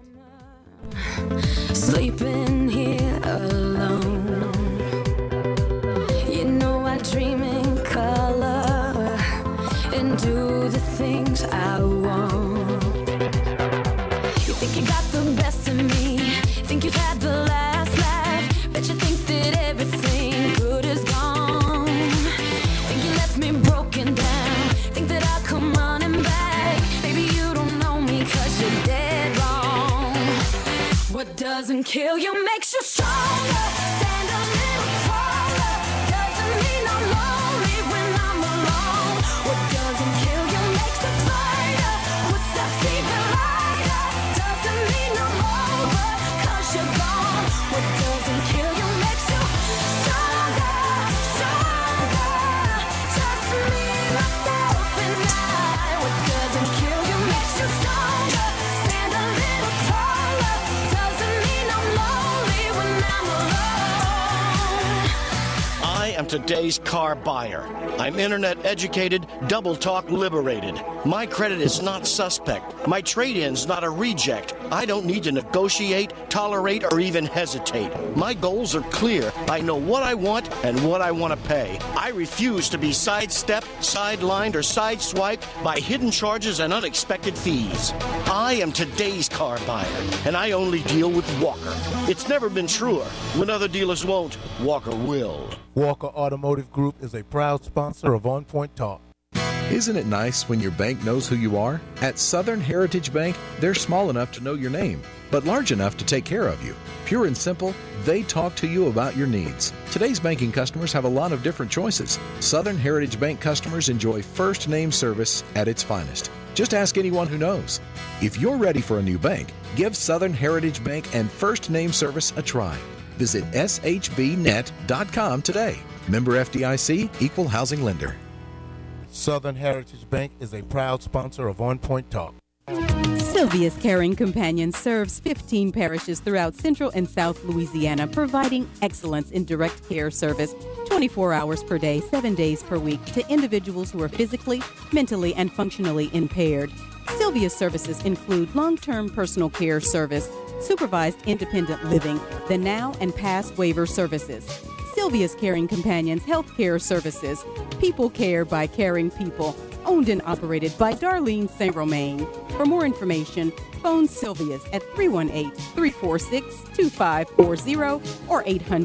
Sleeping here alone. I dream in color and do the things I want. You think you got the best of me, think you've had the last laugh, bet you think that everything good is gone. Think you left me broken down, think that I'll come running back. Baby, you don't know me 'cause you're dead wrong. What doesn't kill you makes you stronger. Stand a little taller. Doesn't mean I'm lonely when I'm alone. What doesn't kill you makes it brighter. What's that fever lighter? Doesn't mean I'm over 'cause you're gone. What doesn't kill you makes you stronger, stronger. Just me, myself, and I. What doesn't kill you makes you stronger. Stand a little taller. Doesn't mean I'm lonely when I'm alone. I am today's car buyer. I'm internet educated, double talk liberated. My credit is not suspect. My trade-in's not a reject. I don't need to negotiate, tolerate, or even hesitate. My goals are clear. I know what I want and what I want to pay. I refuse to be sidestepped, sidelined, or sideswiped by hidden charges and unexpected fees. I am today's car buyer, and I only deal with Walker. It's never been truer. When other dealers won't, Walker will. Walker Automotive Group is a proud sponsor of On Point Talk. Isn't it nice when your bank knows who you are? At Southern Heritage Bank, they're small enough to know your name, but large enough to take care of you. Pure and simple, they talk to you about your needs. Today's banking customers have a lot of different choices. Southern Heritage Bank customers enjoy first name service at its finest. Just ask anyone who knows. If you're ready for a new bank, give Southern Heritage Bank and first name service a try. Visit shbnet.com today. Member FDIC, Equal Housing Lender. Southern Heritage Bank is a proud sponsor of On Point Talk. Sylvia's Caring Companion serves 15 parishes throughout Central and South Louisiana, providing excellence in direct care service 24 hours per day, 7 days per week to individuals who are physically, mentally, and functionally impaired. Sylvia's services include long-term personal care service, supervised independent living, the now and past waiver services. Sylvia's Caring Companions health care services, people care by caring people, owned and operated by Darlene St. Romain. For more information, phone Sylvia's at 318-346-2540 or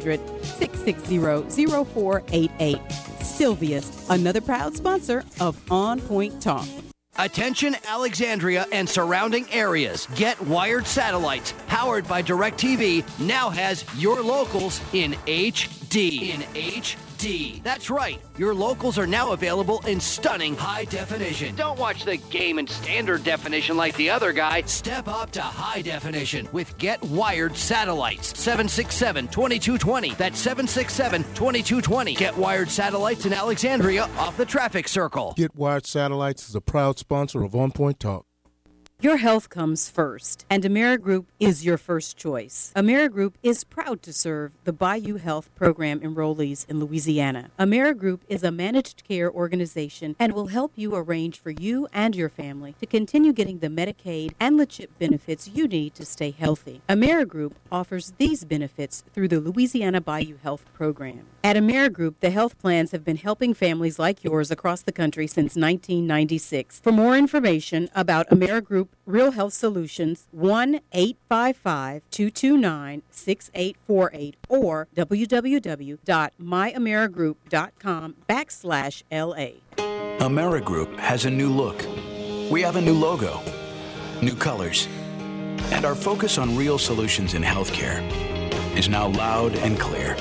800-660-0488. Sylvia's, another proud sponsor of On Point Talk. Attention Alexandria and surrounding areas. Get Wired Satellites, powered by DirecTV, now has your locals in HD. That's right. Your locals are now available in stunning high definition. Don't watch the game in standard definition like the other guy. Step up to high definition with Get Wired Satellites. 767-2220. That's 767-2220. Get Wired Satellites in Alexandria off the traffic circle. Get Wired Satellites is a proud sponsor of On Point Talk. Your health comes first, and AmeriGroup is your first choice. AmeriGroup is proud to serve the Bayou Health Program enrollees in Louisiana. AmeriGroup is a managed care organization and will help you arrange for you and your family to continue getting the Medicaid and LECHIP benefits you need to stay healthy. AmeriGroup offers these benefits through the Louisiana Bayou Health Program. At AmeriGroup, the health plans have been helping families like yours across the country since 1996. For more information about AmeriGroup Real Health Solutions, 1-855-229-6848 or www.myamerigroup.com/LA. AmeriGroup has a new look. We have a new logo, new colors, and our focus on real solutions in healthcare is now loud and clear.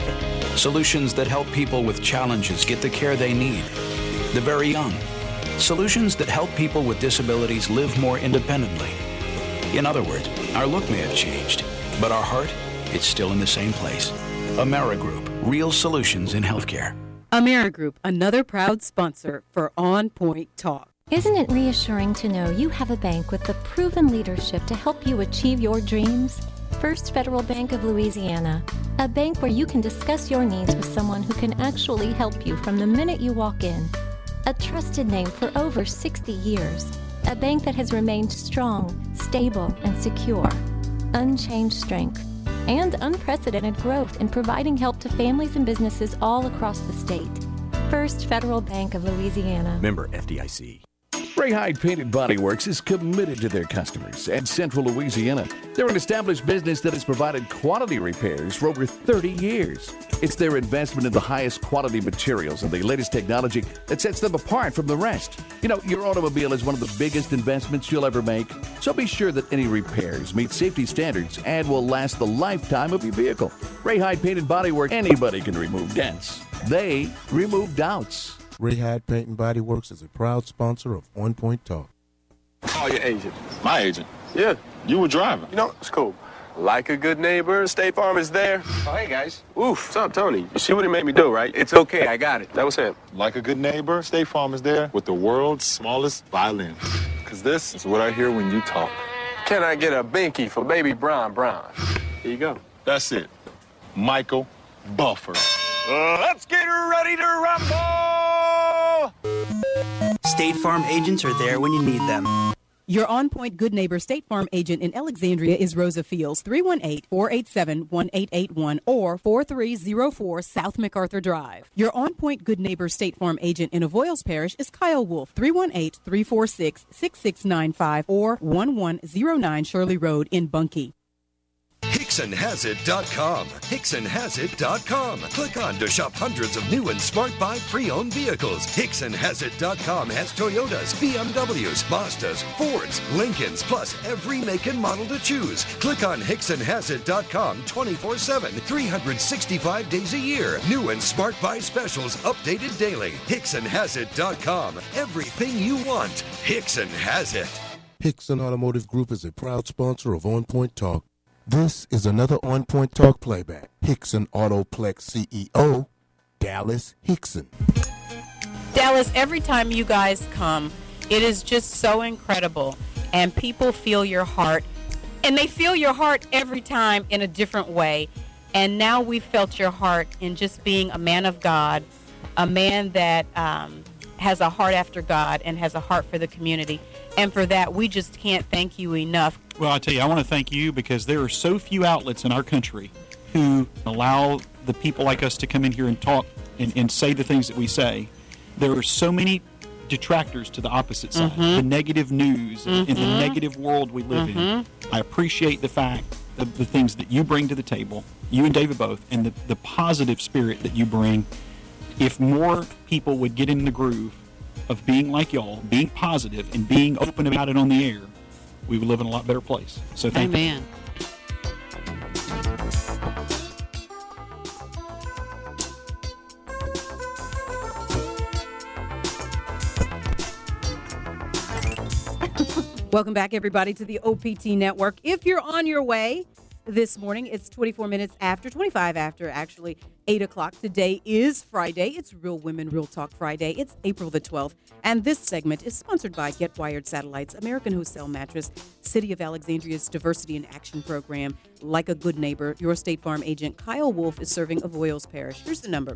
Solutions that help people with challenges get the care they need, the very young. Solutions that help people with disabilities live more independently. In other words, our look may have changed, but our heart, it's still in the same place. AmeriGroup, real solutions in healthcare. AmeriGroup, another proud sponsor for On Point Talk. Isn't it reassuring to know you have a bank with the proven leadership to help you achieve your dreams? First Federal Bank of Louisiana, a bank where you can discuss your needs with someone who can actually help you from the minute you walk in. A trusted name for over 60 years. A bank that has remained strong, stable, and secure. Unchanged strength and unprecedented growth in providing help to families and businesses all across the state. First Federal Bank of Louisiana. Member FDIC. Ray Hyde Painted Body Works is committed to their customers at Central Louisiana. They're an established business that has provided quality repairs for over 30 years. It's their investment in the highest quality materials and the latest technology that sets them apart from the rest. You know, your automobile is one of the biggest investments you'll ever make, so be sure that any repairs meet safety standards and will last the lifetime of your vehicle. Ray Hyde Painted Body Works, anybody can remove dents. They remove doubts. Ray Hyde Paint and Body Works is a proud sponsor of On Point Talk. Call your agent. My agent? Yeah, you were driving. You know, it's cool. Like a good neighbor, State Farm is there. Oh, hey, guys. Oof, what's up, Tony? You see what he made me do, right? It's okay, I got it. That was him. Like a good neighbor, State Farm is there with the world's smallest violin. Because this is what I hear when you talk. Can I get a binky for baby Brown? Here you go. That's it. Michael Buffer. Let's get ready to rumble! State Farm agents are there when you need them. Your on-point Good Neighbor State Farm agent in Alexandria is Rosa Fields, 318-487-1881 or 4304 South MacArthur Drive. Your on-point Good Neighbor State Farm agent in Avoyles Parish is Kyle Wolf, 318-346-6695 or 1109 Shirley Road in Bunkie. HicksonHasIt.com. HicksonHasIt.com. Click on to shop hundreds of new and smart buy pre-owned vehicles. HicksonHasIt.com has Toyotas, BMWs, Mazdas, Fords, Lincolns, plus every make and model to choose. Click on HicksonHasIt.com 24/7, 365 days a year. New and smart buy specials updated daily. HicksonHasIt.com. Everything you want. Hickson has it. Hickson Automotive Group is a proud sponsor of On Point Talk. This is another On Point Talk playback. Hickson Autoplex CEO, Dallas Hickson. Dallas, every time you guys come, it is just so incredible. And people feel your heart. And they feel your heart every time in a different way. And now we've felt your heart in just being a man of God, a man that has a heart after God and has a heart for the community. And for that, we just can't thank you enough. Well, I tell you, I want to thank you because there are so few outlets in our country who allow the people like us to come in here and talk and say the things that we say. There are so many detractors to the opposite side, the negative news and the negative world we live in. I appreciate the fact of the things that you bring to the table, you and David both, and the positive spirit that you bring. If more people would get in the groove of being like y'all, being positive and being open about it on the air, we would live in a lot better place. So thank you. Amen. Welcome back, everybody, to the OPT Network. If you're on your way this morning, it's 25 after, actually, 8 o'clock. Today is Friday. It's Real Women, Real Talk Friday. It's April the 12th. And this segment is sponsored by Get Wired Satellites, American Wholesale Mattress, City of Alexandria's Diversity in Action Program. Like a good neighbor, your State Farm agent, Kyle Wolf, is serving Avoyles Parish. Here's the number,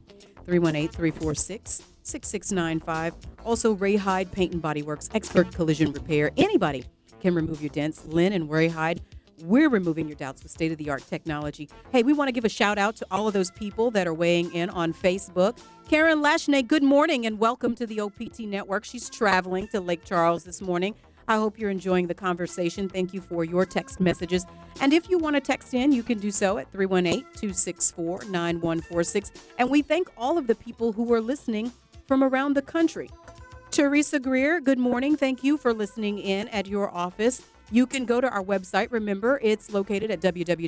318-346-6695. Also, Ray Hyde Paint and Body Works, expert collision repair. Anybody can remove your dents. Lynn and Ray Hyde, we're removing your doubts with state-of-the-art technology. Hey, we want to give a shout-out to all of those people that are weighing in on Facebook. Karen Lashney, good morning and welcome to the OPT Network. She's traveling to Lake Charles this morning. I hope you're enjoying the conversation. Thank you for your text messages. And if you want to text in, you can do so at 318-264-9146. And we thank all of the people who are listening from around the country. Teresa Greer, good morning. Thank you for listening in at your office. You can go to our website. Remember, it's located at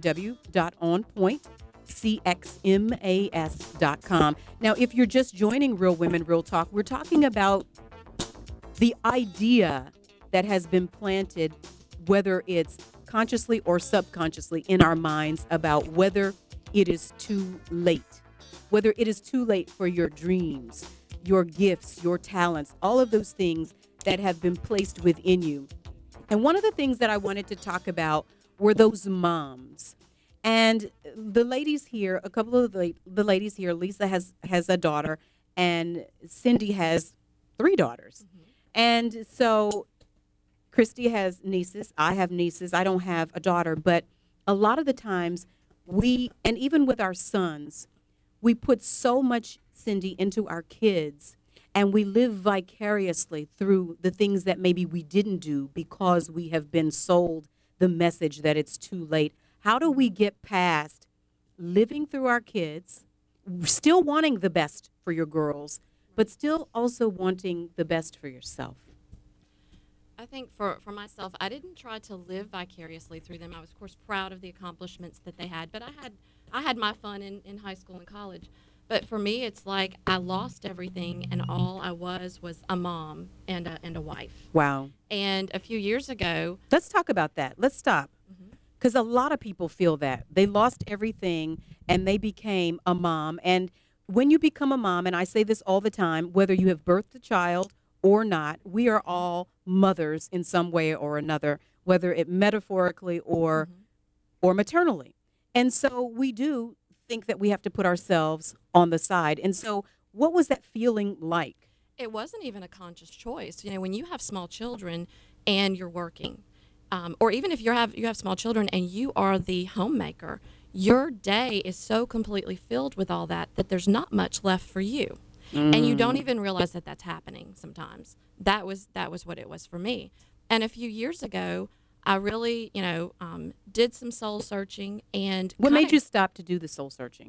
www.onpointcxmas.com. Now, if you're just joining Real Women, Real Talk, we're talking about the idea that has been planted, whether it's consciously or subconsciously in our minds, about whether it is too late, whether it is too late for your dreams, your gifts, your talents, all of those things that have been placed within you. And one of the things that I wanted to talk about were those moms. And the ladies here, a couple of the ladies here, Lisa has a daughter and Cindy has 3 daughters. And so Christy has nieces. I have nieces. I don't have a daughter. But a lot of the times and even with our sons, we put so much, Cindy, into our kids. And we live vicariously through the things that maybe we didn't do because we have been sold the message that it's too late. How do we get past living through our kids, still wanting the best for your girls, but still also wanting the best for yourself? I think for myself, I didn't try to live vicariously through them. I was, of course, proud of the accomplishments that they had, but I had my fun in high school and college. But for me, it's like I lost everything, and all I was a mom and a wife. Wow. And a few years ago... Let's talk about that. Let's stop. Because a lot of people feel that. They lost everything, and they became a mom. And when you become a mom, and I say this all the time, whether you have birthed a child or not, we are all mothers in some way or another, whether it metaphorically or maternally. And so we do think that we have to put ourselves on the side. And so what was that feeling like? It wasn't even a conscious choice. You know, when you have small children and you're working, or even if you have small children and you are the homemaker, your day is so completely filled with all that there's not much left for you. And you don't even realize that that's happening sometimes. That was what it was for me. And a few years ago, I really, did some soul searching. And what made you stop to do the soul searching?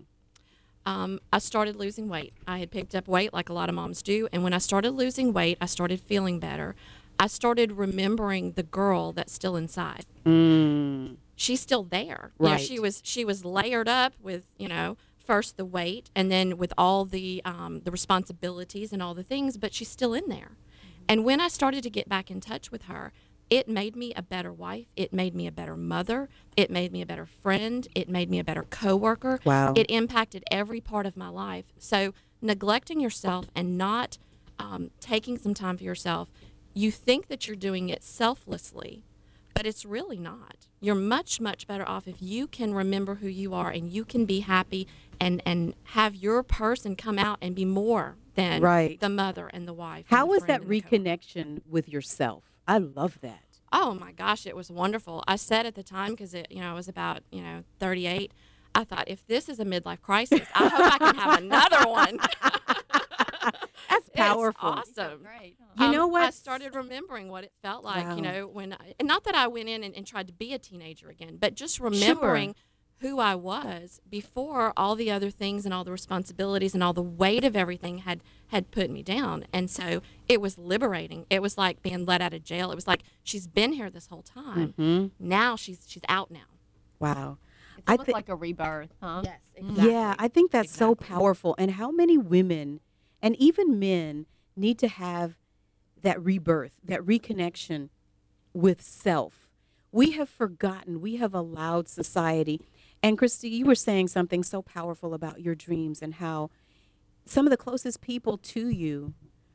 I started losing weight. I had picked up weight like a lot of moms do. And when I started losing weight, I started feeling better. I started remembering the girl that's still inside. She's still there. Right. You know, she was layered up with, first the weight and then with all the responsibilities and all the things, but she's still in there. And when I started to get back in touch with her, it made me a better wife. It made me a better mother. It made me a better friend. It made me a better coworker. Wow. It impacted every part of my life. So neglecting yourself and not taking some time for yourself, you think that you're doing it selflessly, but it's really not. You're much, much better off if you can remember who you are and you can be happy and have your person come out and be more than the mother and the wife. How was that reconnection with yourself? I love that. Oh my gosh, it was wonderful. I said at the time, because I was about 38. I thought, if this is a midlife crisis, I hope I can have another one. That's powerful. It's awesome. Great. You I started remembering what it felt like, Wow. you know, and not that I went in and tried to be a teenager again, but just remembering who I was before all the other things and all the responsibilities and all the weight of everything had put me down. And so it was liberating. It was like being let out of jail. It was like, she's been here this whole time. Mhm. Now she's out now. Wow. It's almost like a rebirth, huh? Yes, exactly. Yeah, I think that's so powerful. And how many women and even men need to have that rebirth, that reconnection with self. We have forgotten, we have allowed society. And Christy, you were saying something so powerful about your dreams and how some of the closest people to you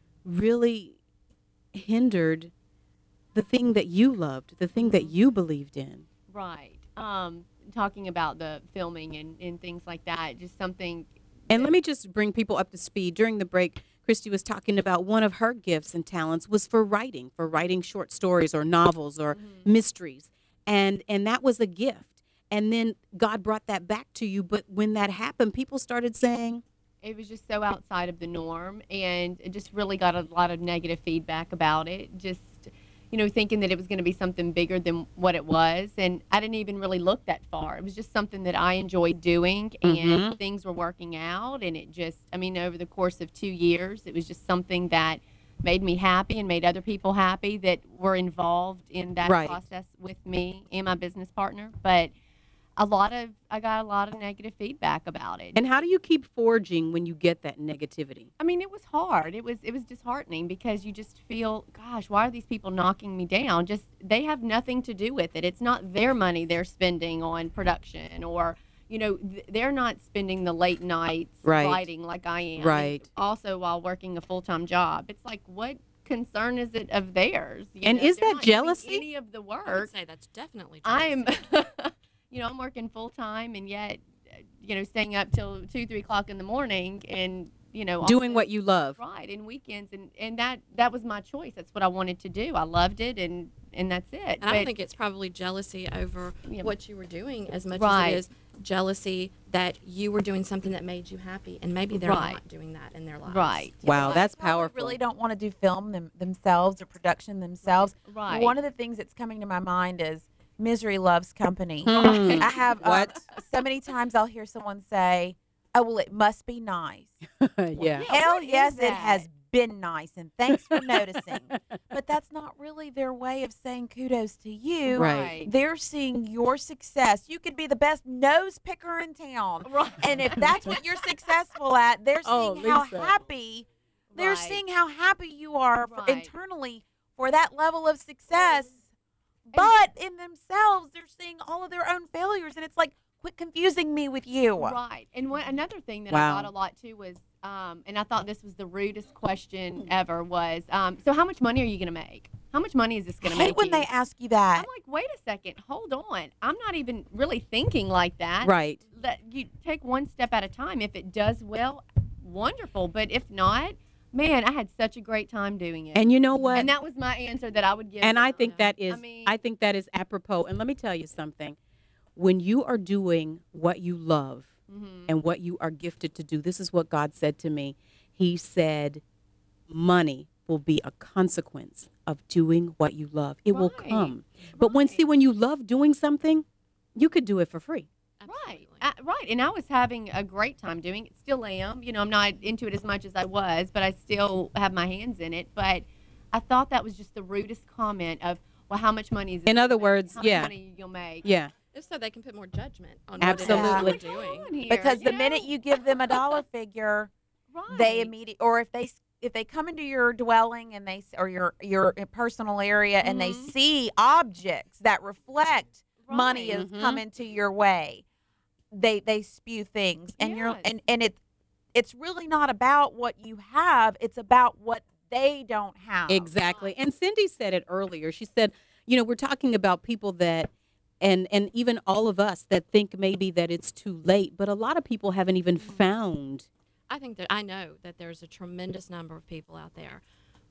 really hindered the thing that you loved, the thing that you believed in. Right. Talking about the filming and things like that, just something. And let me just bring people up to speed. During the break, Christy was talking about one of her gifts and talents was for writing short stories or novels or mysteries. And that was a gift. And then God brought that back to you. But when that happened, people started saying, it was just so outside of the norm, and it just really got a lot of negative feedback about it. Just, you know, thinking that it was going to be something bigger than what it was. And I didn't even really look that far. It was just something that I enjoyed doing, and things were working out. And it just, I mean, over the course of 2 years, it was just something that made me happy and made other people happy that were involved in that process with me and my business partner. But I got a lot of negative feedback about it. and how do you keep forging when you get that negativity? I mean, it was hard. It was disheartening because you just feel, gosh, why are these people knocking me down? Just, they have nothing to do with it. It's not their money they're spending on production, or, you know, they're not spending the late nights writing like I am. Right. And also while working a full-time job. It's like, what concern is it of theirs? And is they're that not doing jealousy? any of the work. I would say that's definitely jealousy. I'm working full time, and yet, staying up till 2-3 o'clock in the morning, and Doing what you love. right, and weekends, and that was my choice. That's what I wanted to do. I loved it, and that's it. And I don't think it's probably jealousy over what you were doing as much as Right. it is jealousy that you were doing something that made you happy, and maybe they're Right. not doing that in their lives. Right. Wow, that's Probably powerful. really don't want to do film themselves or production themselves. Right. One of the things that's coming to my mind is misery loves company. Hmm. I have What? so many times I'll hear someone say, "Oh, well, it must be nice." Yeah. Hell what is yes, it that? has been nice, and thanks for noticing. But that's not really their way of saying kudos to you. Right. They're seeing your success. You could be the best nose picker in town. Right. And if that's what you're successful at, they're Oh, seeing how Lisa. happy they're Right. seeing how happy you are Right. internally for that level of success. But in themselves, they're seeing all of their own failures, and it's like, quit confusing me with you. Right. And another thing that Wow. I got a lot too was, and I thought this was the rudest question ever, was, so how much money are you going to make? How much money is this I going to make hate when you? they ask you that. I'm like, wait a second, hold on. I'm not even really thinking like that. Right. You take one step at a time. If it does well, wonderful. But if not, man, I had such a great time doing it. And you know what? And that was my answer that I would give. And them. I think that is, I mean- I think that is apropos. And let me tell you something. When you are doing what you love and what you are gifted to do, this is what God said to me. He said, money will be a consequence of doing what you love. It will Right. come. But when you love doing something, you could do it for free. Right, right. And I was having a great time doing it. Still am. I'm not into it as much as I was, but I still have my hands in it. But I thought that was just the rudest comment of, well, how much money is this In other gonna make? words, how yeah. much money you'll make? Yeah. Just so they can put more judgment on Absolutely. what it is Hold that we're on doing. here, Because you the know? minute you give them a dollar figure, they Right. immediately, or if they come into your dwelling and or your personal area and they see objects that reflect money Right. is coming to your way, they spew things, and you're Yes. and it's really not about what you have, it's about what they don't have. Exactly. And Cindy said it earlier. She said, we're talking about people that, and even all of us that think maybe that it's too late, but a lot of people haven't even found. I think that I know that there's a tremendous number of people out there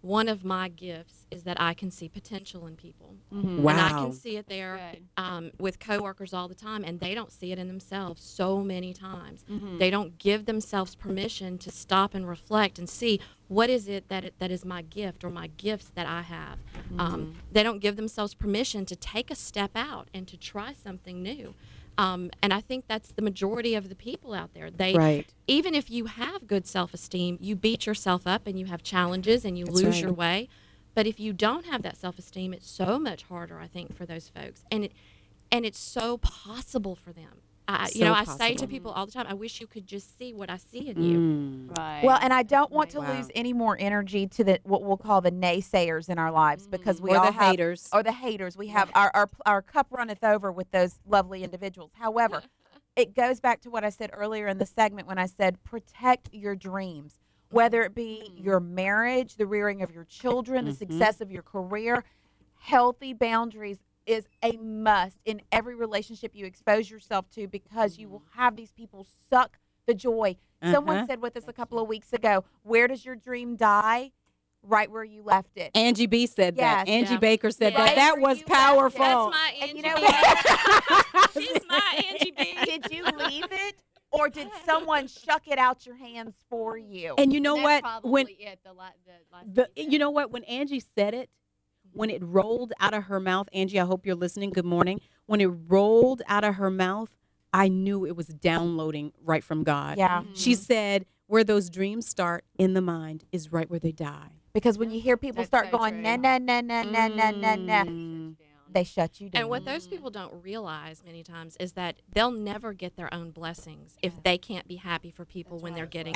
one of my gifts is that I can see potential in people. Mm-hmm. And I Wow. can see it there with coworkers all the time, and they don't see it in themselves so many times. Mm-hmm. They don't give themselves permission to stop and reflect and see what is it that is my gift or my gifts that I have. Mm-hmm. They don't give themselves permission to take a step out and to try something new. And I think that's the majority of the people out there. Right. Even if you have good self-esteem, you beat yourself up and you have challenges and you That's lose right. your way. But if you don't have that self-esteem, it's so much harder, I think, for those folks. And it's so possible for them. I say to possible. people all the time, I wish you could just see what I see in you. Right. Well, and I don't want to Wow. lose any more energy to the what we'll call the naysayers in our lives because we Or all the have, haters. or the haters. We have our cup runneth over with those lovely individuals. However, it goes back to what I said earlier in the segment when I said protect your dreams, whether it be your marriage, the rearing of your children, the success of your career. Healthy boundaries is a must in every relationship you expose yourself to because you will have these people suck the joy. Someone said with us a couple of weeks ago, where does your dream die? Right where you left it. Angie B said that. Yes. Angie Yeah. Baker said Right that. That where was you left it. powerful. That's my And Angie you know B. what? She's my Angie B. Did you leave it or did someone shuck it out your hands for you? And you know That's what? probably When it, the last you know what? When Angie said it, when it rolled out of her mouth, Angie, I hope you're listening. Good morning. When it rolled out of her mouth, I knew it was downloading right from God. Yeah. She said, where those dreams start in the mind is right where they die. Because when you hear people That's start so going, true. nah, nah, nah, nah, nah, nah, nah, nah, they shut you down. And what those people don't realize many times is that they'll never get their own blessings if they can't be happy for people when they're getting it.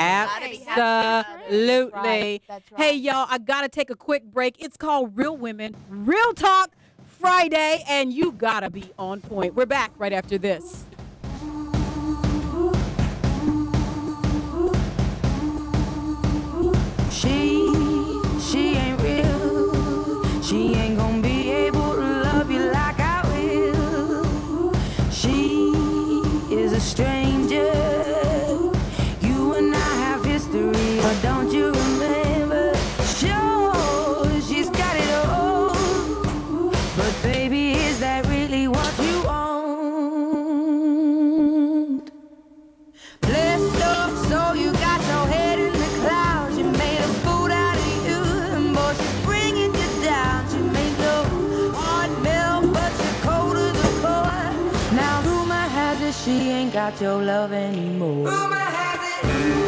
Absolutely. Right. That's right. Hey, y'all, I got to take a quick break. It's called Real Women, Real Talk Friday, and you got to be on point. We're back right after this. She ain't real. She ain't gonna be able to love you like I will. She is a stranger. You and I have history, but don't you remember? Sure, she's got it all. But baby, is that really what you want? Blessed up, so you got your head in the clouds. You made a fool out of you, and boy, she's bringing you down. She made your heart melt, but you're cold as a core. Now rumor has it she ain't got your love anymore. Rumor has it.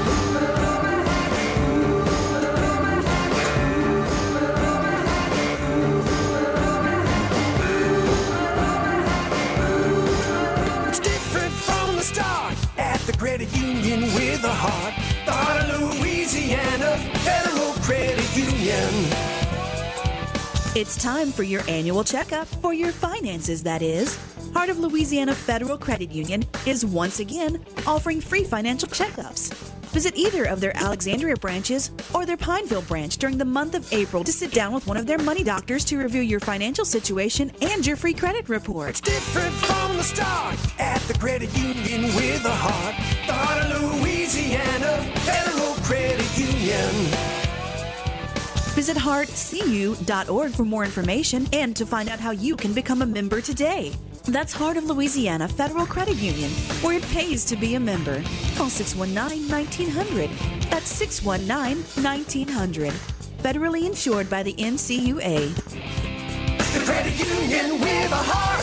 It's different from the start at the credit union with a heart. The heart of Louisiana Federal Credit Union. It's time for your annual checkup for your finances, that is. Heart of Louisiana Federal Credit Union is once again offering free financial checkups. Visit either of their Alexandria branches or their Pineville branch during the month of April to sit down with one of their money doctors to review your financial situation and your free credit report. Different from the start at the credit union with a heart. The heart of Louisiana Federal Credit Union. Visit heartcu.org for more information and to find out how you can become a member today. That's Heart of Louisiana Federal Credit Union, where it pays to be a member. Call 619-1900. That's 619-1900. Federally insured by the NCUA. The credit union with a heart.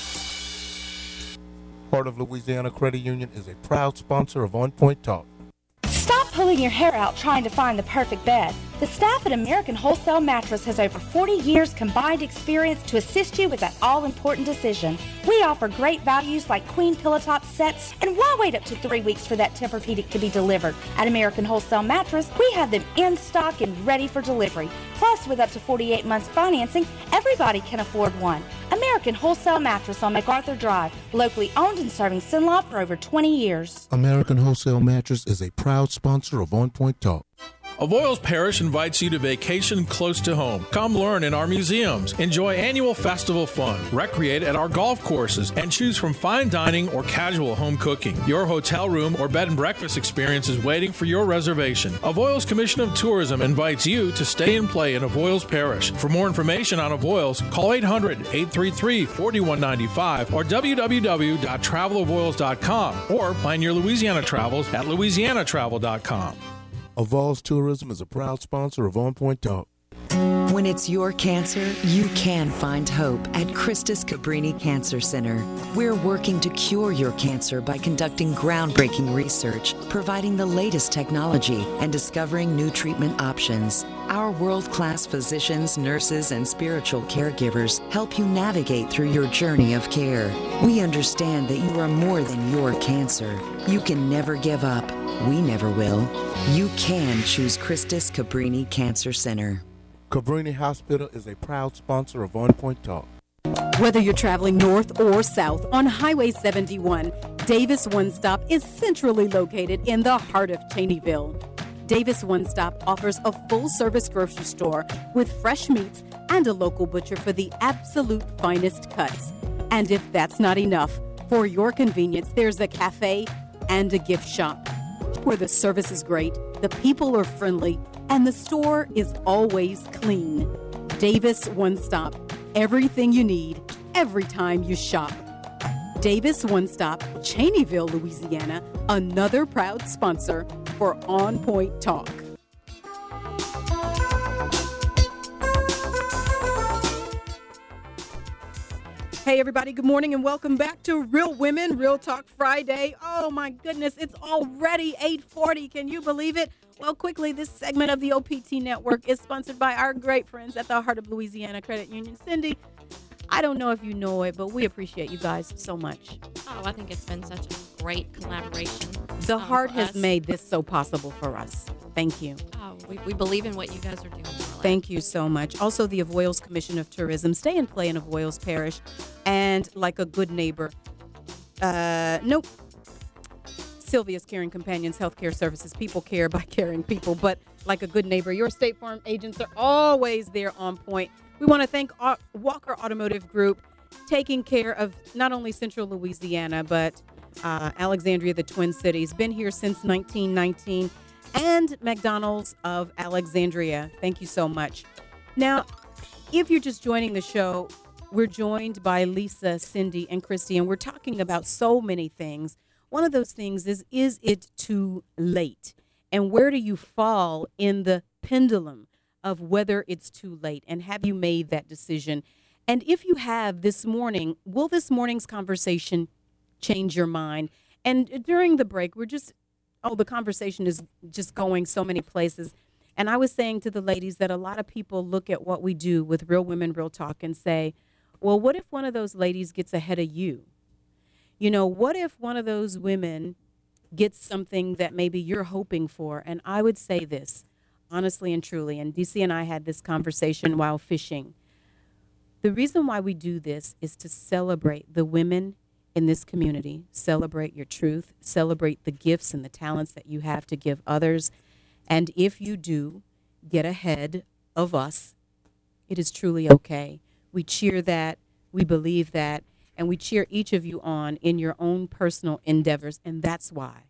Heart of Louisiana Credit Union is a proud sponsor of On Point Talk. Stop pulling your hair out trying to find the perfect bed. The staff at American Wholesale Mattress has over 40 years combined experience to assist you with that all-important decision. We offer great values like queen pillow top sets, and why wait up to 3 weeks for that Tempur-Pedic to be delivered? At American Wholesale Mattress, we have them in stock and ready for delivery. Plus, with up to 48 months financing, everybody can afford one. American Wholesale Mattress on MacArthur Drive, locally owned and serving Cenla for over 20 years. American Wholesale Mattress is a proud sponsor of On Point Talk. Avoyelles Parish invites you to vacation close to home. Come learn in our museums, enjoy annual festival fun, recreate at our golf courses, and choose from fine dining or casual home cooking. Your hotel room or bed and breakfast experience is waiting for your reservation. Avoyelles Commission of Tourism invites you to stay and play in Avoyelles Parish. For more information on Avoyelles, call 800-833-4195 or www.travelavoyelles.com or plan your Louisiana travels at louisianatravel.com. Avoyelles Tourism is a proud sponsor of On Point Talk. When it's your cancer, you can find hope at Christus Cabrini Cancer Center. We're working to cure your cancer by conducting groundbreaking research, providing the latest technology, and discovering new treatment options. Our world-class physicians, nurses, and spiritual caregivers help you navigate through your journey of care. We understand that you are more than your cancer. You can never give up. We never will. You can choose Christus Cabrini Cancer Center. Cabrini Hospital is a proud sponsor of On Point Talk. Whether you're traveling north or south on Highway 71, Davis One Stop is centrally located in the heart of Cheneyville. Davis One Stop offers a full-service grocery store with fresh meats and a local butcher for the absolute finest cuts. And if that's not enough, for your convenience, there's a cafe and a gift shop where the service is great, the people are friendly, and the store is always clean. Davis One Stop. Everything you need, every time you shop. Davis One Stop, Cheneyville, Louisiana, another proud sponsor for On Point Talk. Hey everybody, good morning and welcome back to Real Women, Real Talk Friday. Oh my goodness, it's already 8:40. Can you believe it? Well, quickly, this segment of the OPT Network is sponsored by our great friends at the Heart of Louisiana Credit Union. Cindy, I don't know if you know it, but we appreciate you guys so much. Oh, I think it's been such a great collaboration. The Heart for has us. made this so possible for us. Thank you. Oh, we believe in what you guys are doing. Thank you so much. Also, the Avoyelles Commission of Tourism. Stay and play in Avoyelles Parish. And like a good neighbor, nope. Sylvia's Caring Companions Healthcare Services. People care by caring people. But like a good neighbor, your State Farm agents are always there on point. We want to thank Walker Automotive Group, taking care of not only Central Louisiana, but Alexandria, the Twin Cities. Been here since 1919. And McDonald's of Alexandria. Thank you so much. Now, if you're just joining the show, we're joined by Lisa, Cindy, and Christy, and we're talking about so many things. One of those things is it too late? And where do you fall in the pendulum of whether it's too late? And have you made that decision? And if you have this morning, will this morning's conversation change your mind? And during the break, the conversation is just going so many places. And I was saying to the ladies that a lot of people look at what we do with Real Women, Real Talk and say, well, what if one of those ladies gets ahead of you? You know, what if one of those women gets something that maybe you're hoping for? And I would say this, honestly and truly, and DC and I had this conversation while fishing. The reason why we do this is to celebrate the women in this community, celebrate your truth, celebrate the gifts and the talents that you have to give others. And if you do get ahead of us, it is truly okay. We cheer that, we believe that, and we cheer each of you on in your own personal endeavors. And that's why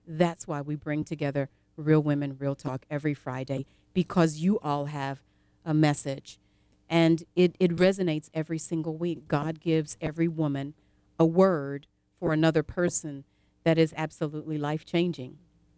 we bring together Real Women, Real Talk every Friday, because you all have a message. And it resonates every single week. God gives every woman a word for another person that is absolutely life-changing.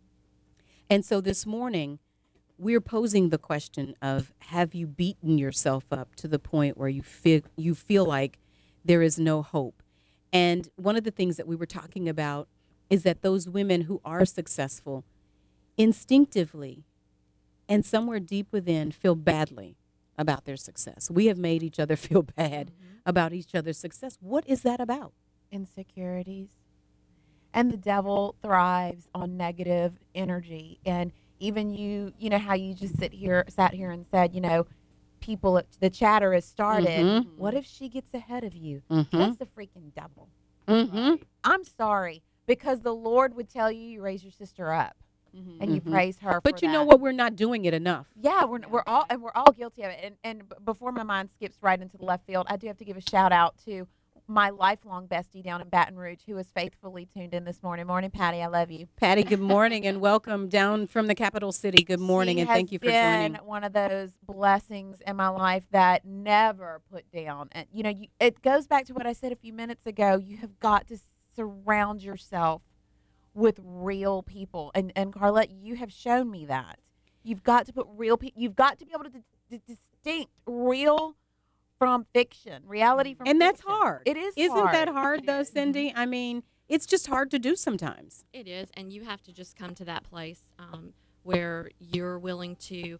And so this morning, we're posing the question of, have you beaten yourself up to the point where you feel like there is no hope? And one of the things that we were talking about is that those women who are successful instinctively and somewhere deep within feel badly about their success. We have made each other feel bad about each other's success. What is that about? Insecurities. And the devil thrives on negative energy. And even you know how you just sat here and said, you know, the chatter has started. What if she gets ahead of you? That's the freaking devil. I'm sorry, because the Lord would tell you raise your sister up. and you praise her. But for you know that. what? We're not doing it enough. Yeah, we're all guilty of it. And before my mind skips right into the left field, I do have to give a shout out to my lifelong bestie down in Baton Rouge, who is faithfully tuned in this morning. Morning, Patty. I love you. Patty, good morning and welcome down from the capital city. Good morning and thank you for joining. One of those blessings in my life that never put down. And it goes back to what I said a few minutes ago. You have got to surround yourself with real people, and Carlette, you have shown me that. You've got to put real people. You've got to be able to distinct real from fiction, reality from and fiction. that's hard. It is. Isn't hard. that hard though, Cindy? I mean, it's just hard to do sometimes. It is, and you have to just come to that place where you're willing to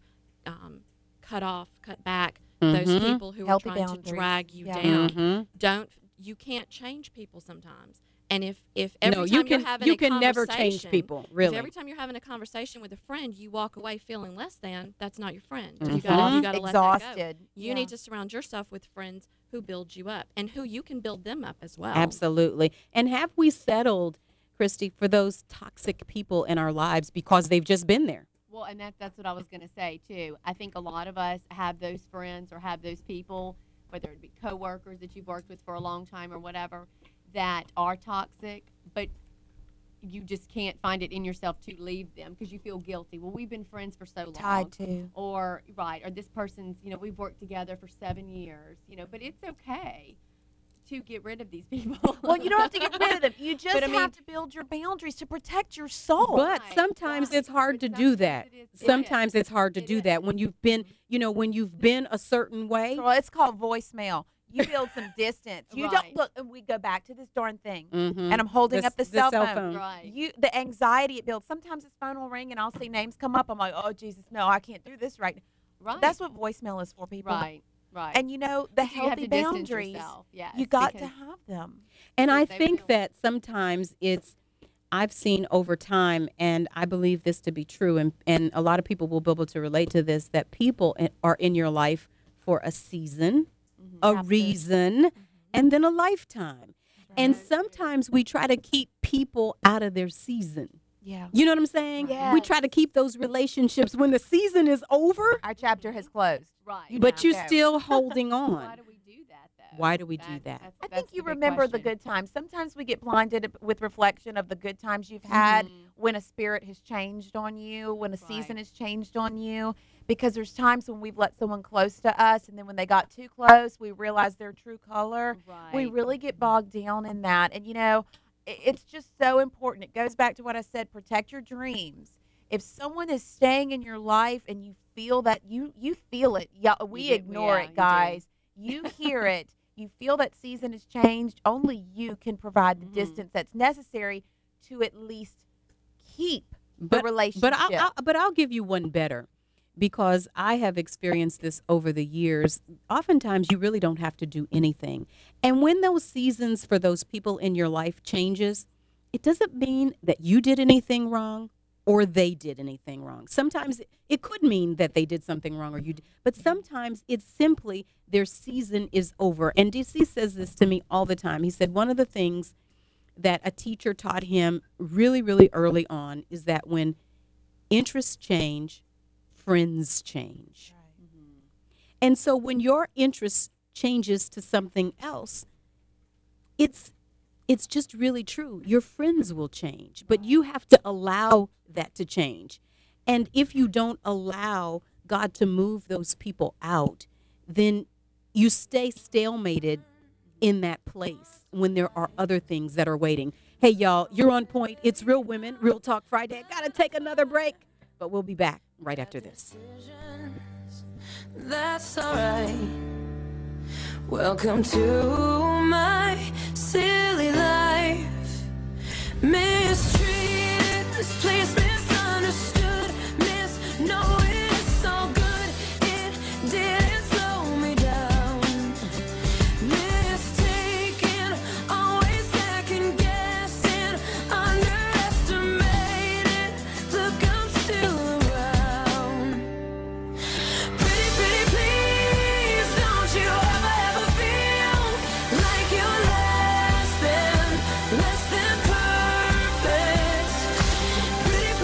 cut back those people who Healthy are trying boundaries. to drag you Yeah. down. You can't change people sometimes. And if every No, time you can- you're having you a can never change conversation- people, really. If every time you're having a conversation with a friend, you walk away feeling less than, that's not your friend. Mhm. You gotta let that go. Exhausted. You Yeah. need to surround yourself with friends who build you up and who you can build them up as well. Absolutely. And have we settled, Christy, for those toxic people in our lives because they've just been there? Well, and that's what I was going to say, too. I think a lot of us have those friends or have those people, whether it be coworkers that you've worked with for a long time or whatever, that are toxic, but you just can't find it in yourself to leave them because you feel guilty. Well, we've been friends for so long. Tied to. Or this person's, we've worked together for 7 years, but it's okay to get rid of these people. Well, you don't have to get rid of them. You just But, I mean- have to build your boundaries to protect your soul. But sometimes it's hard to do that. Sometimes it's hard to do that when you've been, when you've been a certain way. Well, it's called voicemail. You build some distance. You Right. don't look, and we go back to this darn thing. Mhm. And I'm holding up the cell phone. phone. Right. The anxiety it builds. Sometimes this phone will ring and I'll see names come up. I'm like, oh Jesus, no, I can't do this right now. Right. That's what voicemail is for, people. Right. Right. And the But you have healthy to distance boundaries, yourself, yes, you got to because- have them. And I they think will. that sometimes I've seen over time, and I believe this to be true, and a lot of people will be able to relate to this, that people are in your life for a season, a reason, and then a lifetime. And sometimes we try to keep people out of their season. Yeah. You know what I'm saying? Yes. We try to keep those relationships when the season is over, Our chapter has closed. Right. but you're go. still holding on. Why do we do that, though? Why do we do that? I think you remember the good times. Sometimes we get blinded with reflection of the good times you've had when a spirit has changed on you, when a season has changed on you. Because there's times when we've let someone close to us, and then when they got too close, we realize their true color. We Right. really get bogged down in that. And, it's just so important. It goes back to what I said, protect your dreams. If someone is staying in your life and you feel that, you feel it. Yeah, we ignore yeah, it, you do. guys. You hear it. You feel that season has changed. Only you can provide the distance that's necessary to at least keep the relationship. But I'll give you one better, because I have experienced this over the years. Oftentimes, you really don't have to do anything. And when those seasons for those people in your life changes, it doesn't mean that you did anything wrong or they did anything wrong. Sometimes it could mean that they did something wrong or you did, but sometimes it's simply their season is over. And DC says this to me all the time. He said one of the things that a teacher taught him really, really early on is that when interests change, friends change. And so when your interest changes to something else, it's just really true. Your friends will change, but you have to allow that to change. And if you don't allow God to move those people out, then you stay stalemated in that place when there are other things that are waiting. Hey, y'all, you're on point. It's Real Women, Real Talk Friday. I got to take another break, but we'll be back right after this. That's alright. Welcome to my silly life. Mistreated, misplaced, misunderstood, misknown it's all good. It didn't slow me down. Mistaken, always second guessing, underestimated. Look, I'm still around. Pretty, pretty, please, don't you ever feel like you're less than perfect. Pretty,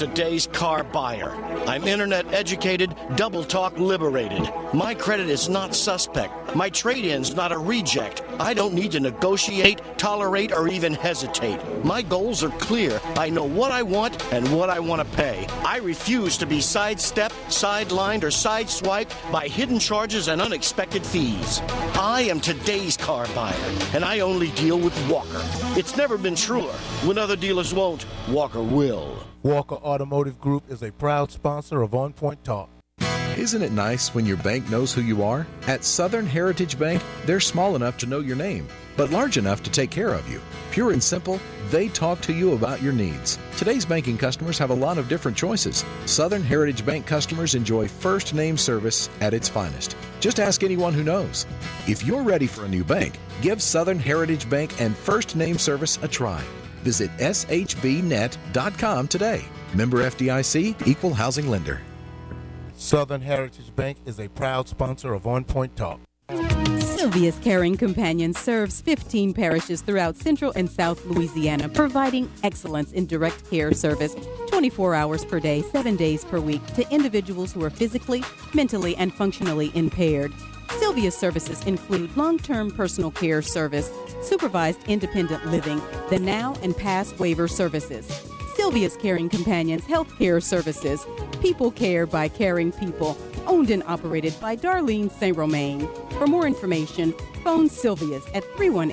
today's car buyer. I'm internet educated, double talk liberated. My credit is not suspect. My trade-in's not a reject. I don't need to negotiate, tolerate, or even hesitate. My goals are clear. I know what I want and what I want to pay. I refuse to be sidestepped, sidelined, or sideswiped by hidden charges and unexpected fees. I am today's car buyer, and I only deal with Walker. It's never been truer. When other dealers won't, Walker will. Walker Automotive Group is a proud sponsor of On Point Talk. Isn't it nice when your bank knows who you are? At Southern Heritage Bank, they're small enough to know your name, but large enough to take care of you. Pure and simple, they talk to you about your needs. Today's banking customers have a lot of different choices. Southern Heritage Bank customers enjoy first name service at its finest. Just ask anyone who knows. If you're ready for a new bank, give Southern Heritage Bank and first name service a try. Visit shbnet.com today. Member FDIC, Equal Housing Lender. Southern Heritage Bank is a proud sponsor of On Point Talk. Sylvia's Caring Companion serves 15 parishes throughout Central and South Louisiana, providing excellence in direct care service 24 hours per day, 7 days per week to individuals who are physically, mentally, and functionally impaired. Sylvia's services include long-term personal care service, supervised independent living, the now and past waiver services. Sylvia's Caring Companions Health Care Services, People Care by Caring People, owned and operated by Darlene St. Romain. For more information, phone Sylvia's at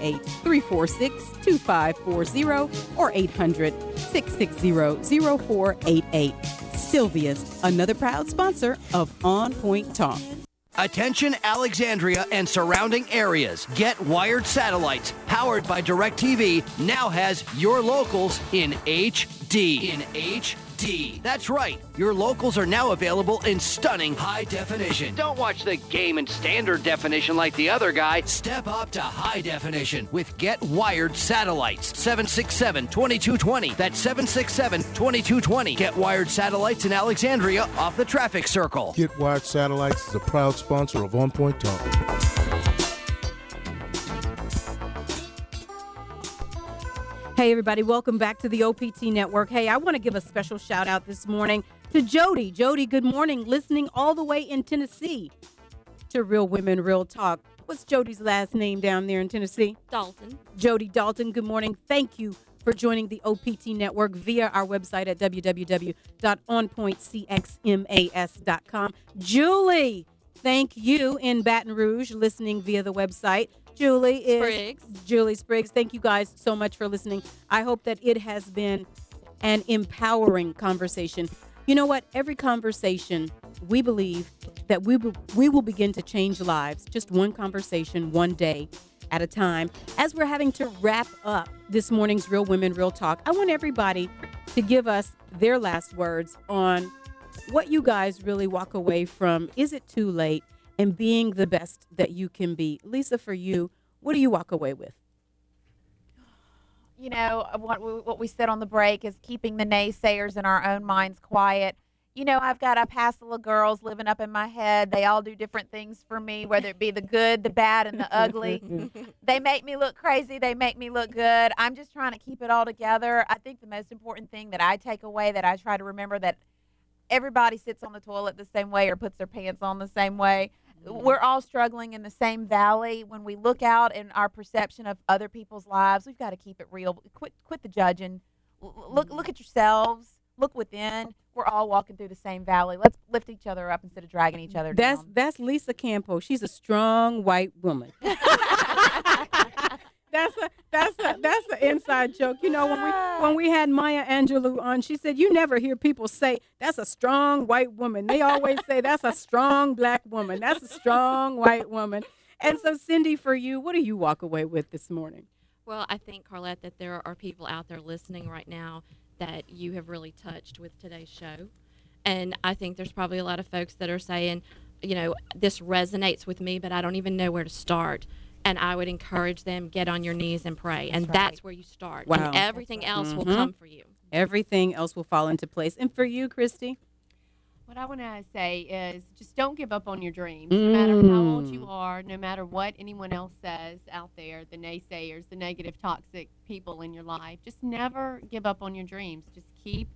318-346-2540 or 800-660-0488. Sylvia's, another proud sponsor of On Point Talk. Attention Alexandria and surrounding areas. Get Wired Satellites, powered by DirecTV, now has your locals in HD. In HD. That's right. Your locals are now available in stunning high definition. Don't watch the game in standard definition like the other guy. Step up to high definition with Get Wired Satellites. 767-2220. That's 767-2220. Get Wired Satellites in Alexandria off the traffic circle. Get Wired Satellites is a proud sponsor of On Point Talk. Hey, everybody, welcome back to the OPT Network. Hey, I want to give a special shout out this morning to Jody. Jody, good morning, listening all the way in Tennessee to Real Women, Real Talk. What's Jody's last name down there in Tennessee? Dalton. Jody Dalton, good morning. Thank you for joining the OPT Network via our website at www.onpointcxmas.com. Julie, thank you in Baton Rouge, listening via the website. Julie Spriggs. Thank you guys so much for listening. I hope that it has been an empowering conversation. You know what? Every conversation, we believe that we will begin to change lives. Just one conversation, one day at a time. As we're having to wrap up this morning's Real Women, Real Talk, I want everybody to give us their last words on what you guys really walk away from. Is it too late? And being the best that you can be. Lisa, for you, what do you walk away with? You know, what we said on the break is keeping the naysayers in our own minds quiet. You know, I've got a passel of girls living up in my head. They all do different things for me, whether it be the good, the bad, and the ugly. They make me look crazy. They make me look good. I'm just trying to keep it all together. I think the most important thing that I take away, that I try to remember, that everybody sits on the toilet the same way or puts their pants on the same way. We're all struggling in the same valley. When we look out in our perception of other people's lives, we've got to keep it real. Quit the judging. Look at yourselves. Look within. We're all walking through the same valley. Let's lift each other up instead of dragging each other down. That's Lisa Campo. She's a strong white woman. That's an inside joke. You know, when we had Maya Angelou on, she said, you never hear people say, that's a strong white woman. They always say, that's a strong black woman. That's a strong white woman. And so, Cindy, for you, what do you walk away with this morning? Well, I think, Carlette, that there are people out there listening right now that you have really touched with today's show. And I think there's probably a lot of folks that are saying, you know, this resonates with me, but I don't even know where to start. And I would encourage them, get on your knees and pray. And that's where you start. Wow. And everything else will come for you. Everything else will fall into place. And for you, Christy? What I want to say is just don't give up on your dreams. No matter how old you are, no matter what anyone else says out there, the naysayers, the negative, toxic people in your life, just never give up on your dreams. Just keep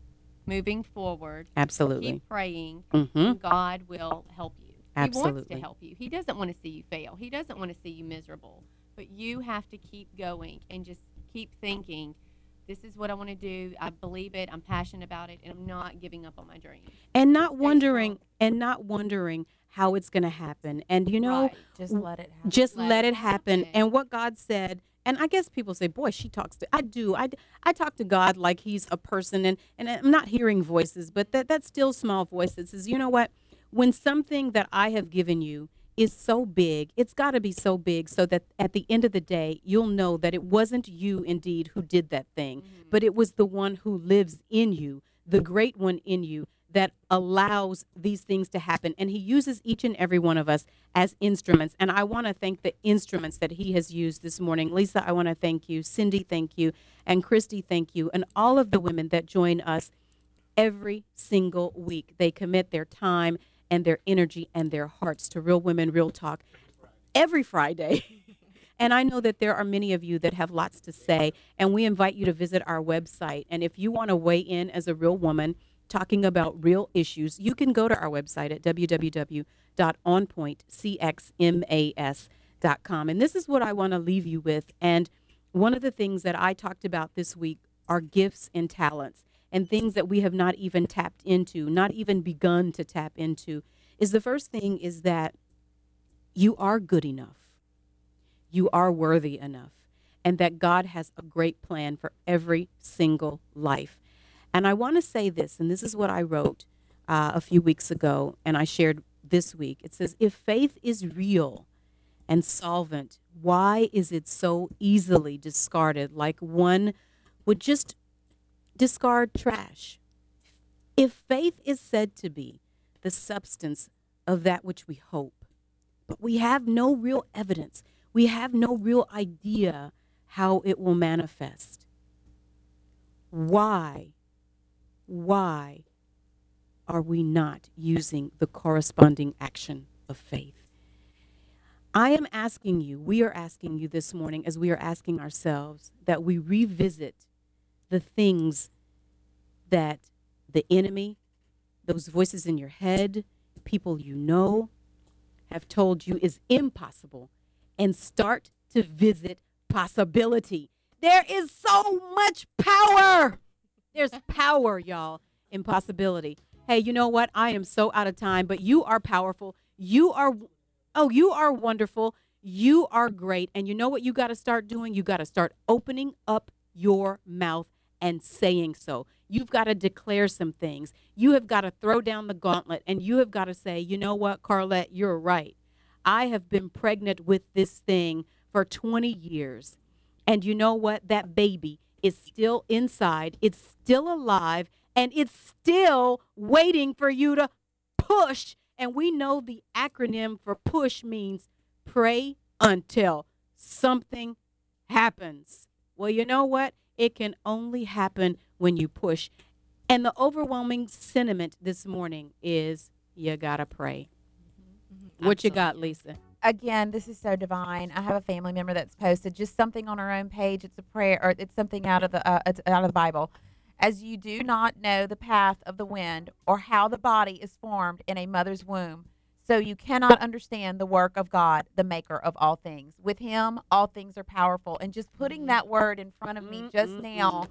moving forward. Absolutely. Keep praying. Mhm. And God will help you. He wants Absolutely. to help you. He doesn't want to see you fail. He doesn't want to see you miserable. But you have to keep going and just keep thinking, this is what I want to do. I believe it. I'm passionate about it, and I'm not giving up on my dreams. And not wondering how it's going to happen. And you know, Right. Just let it happen. Just let it happen. And what God said, and I guess people say, boy, she talks to, I talk to God like he's a person, and I'm not hearing voices, but that still small voice that says, you know what, when something that I have given you is so big, it's got to be so big so that at the end of the day, you'll know that it wasn't you indeed who did that thing, but it was the one who lives in you, the great one in you, that allows these things to happen. And he uses each and every one of us as instruments. And I want to thank the instruments that he has used this morning. Lisa, I want to thank you. Cindy, thank you. And Christy, thank you. And all of the women that join us every single week. They commit their time and their energy and their hearts to Real Women, Real Talk every Friday. And I know that there are many of you that have lots to say. And we invite you to visit our website. And if you want to weigh in as a real woman, talking about real issues, you can go to our website at www.onpointcxmas.com. And this is what I want to leave you with. And one of the things that I talked about this week are gifts and talents, and things that we have not even tapped into, not even begun to tap into. Is the first thing is that you are good enough. You are worthy enough. And that God has a great plan for every single life. And I want to say this, and this is what I wrote a few weeks ago, and I shared this week. It says, if faith is real and solvent, why is it so easily discarded like one would just discard trash? If faith is said to be the substance of that which we hope, but we have no real evidence, we have no real idea how it will manifest, why are we not using the corresponding action of faith? I am asking you, we are asking you this morning, as we are asking ourselves, that we revisit the things that the enemy, those voices in your head, people you know, have told you is impossible, and start to visit possibility. There is so much power. There's power, y'all, in possibility. Hey, you know what? I am so out of time, but you are powerful. You are wonderful. You are great. And you know what you got to start doing? You got to start opening up your mouth and saying so. You've got to declare some things. You have got to throw down the gauntlet, and you have got to say, you know what, Carlette, you're right. I have been pregnant with this thing for 20 years. And you know what? That baby is still inside, it's still alive, and it's still waiting for you to push. And we know the acronym for push means pray until something happens. Well, you know what? It can only happen when you push. And the overwhelming sentiment this morning is you gotta pray. What you got, Lisa? Again, this is so divine. I have a family member that's posted just something on her own page. It's a prayer, or it's something out of the Bible. As you do not know the path of the wind or how the body is formed in a mother's womb, so you cannot understand the work of God, the maker of all things. With him, all things are powerful. And just putting that word in front of me just now,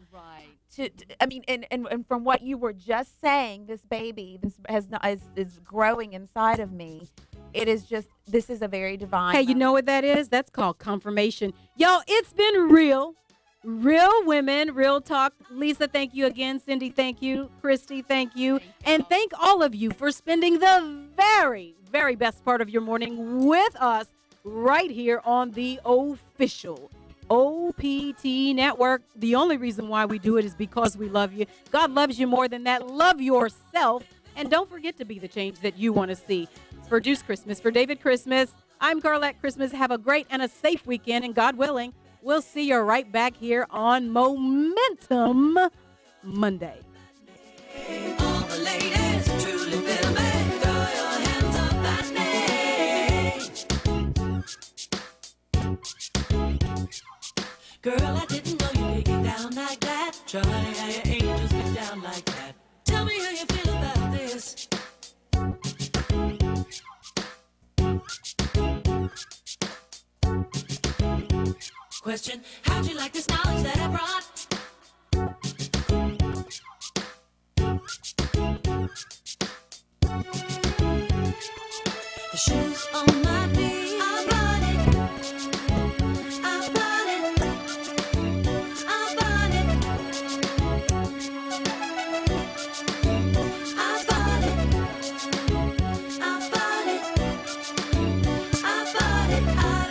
and from what you were just saying, this baby is growing inside of me. It is just, this is a very divine. Hey, you know what that is? That's called confirmation. Y'all, it's been real. Real Women, Real Talk. Lisa, thank you again. Cindy, thank you. Christy, thank you. And thank all of you for spending the very, very best part of your morning with us right here on the official OPT network. The only reason why we do it is because we love you. God loves you more than that. Love yourself. And don't forget to be the change that you want to see. For Juice Christmas, for David Christmas, I'm Carlette Christmas. Have a great and a safe weekend, and God willing, we'll see you right back here on Momentum Monday. All the ladies truly feel me. Throw your hands up Girl, I didn't know you could get down like that. Charlie, how your angels get down like that. Question, how'd you like this knowledge that I brought?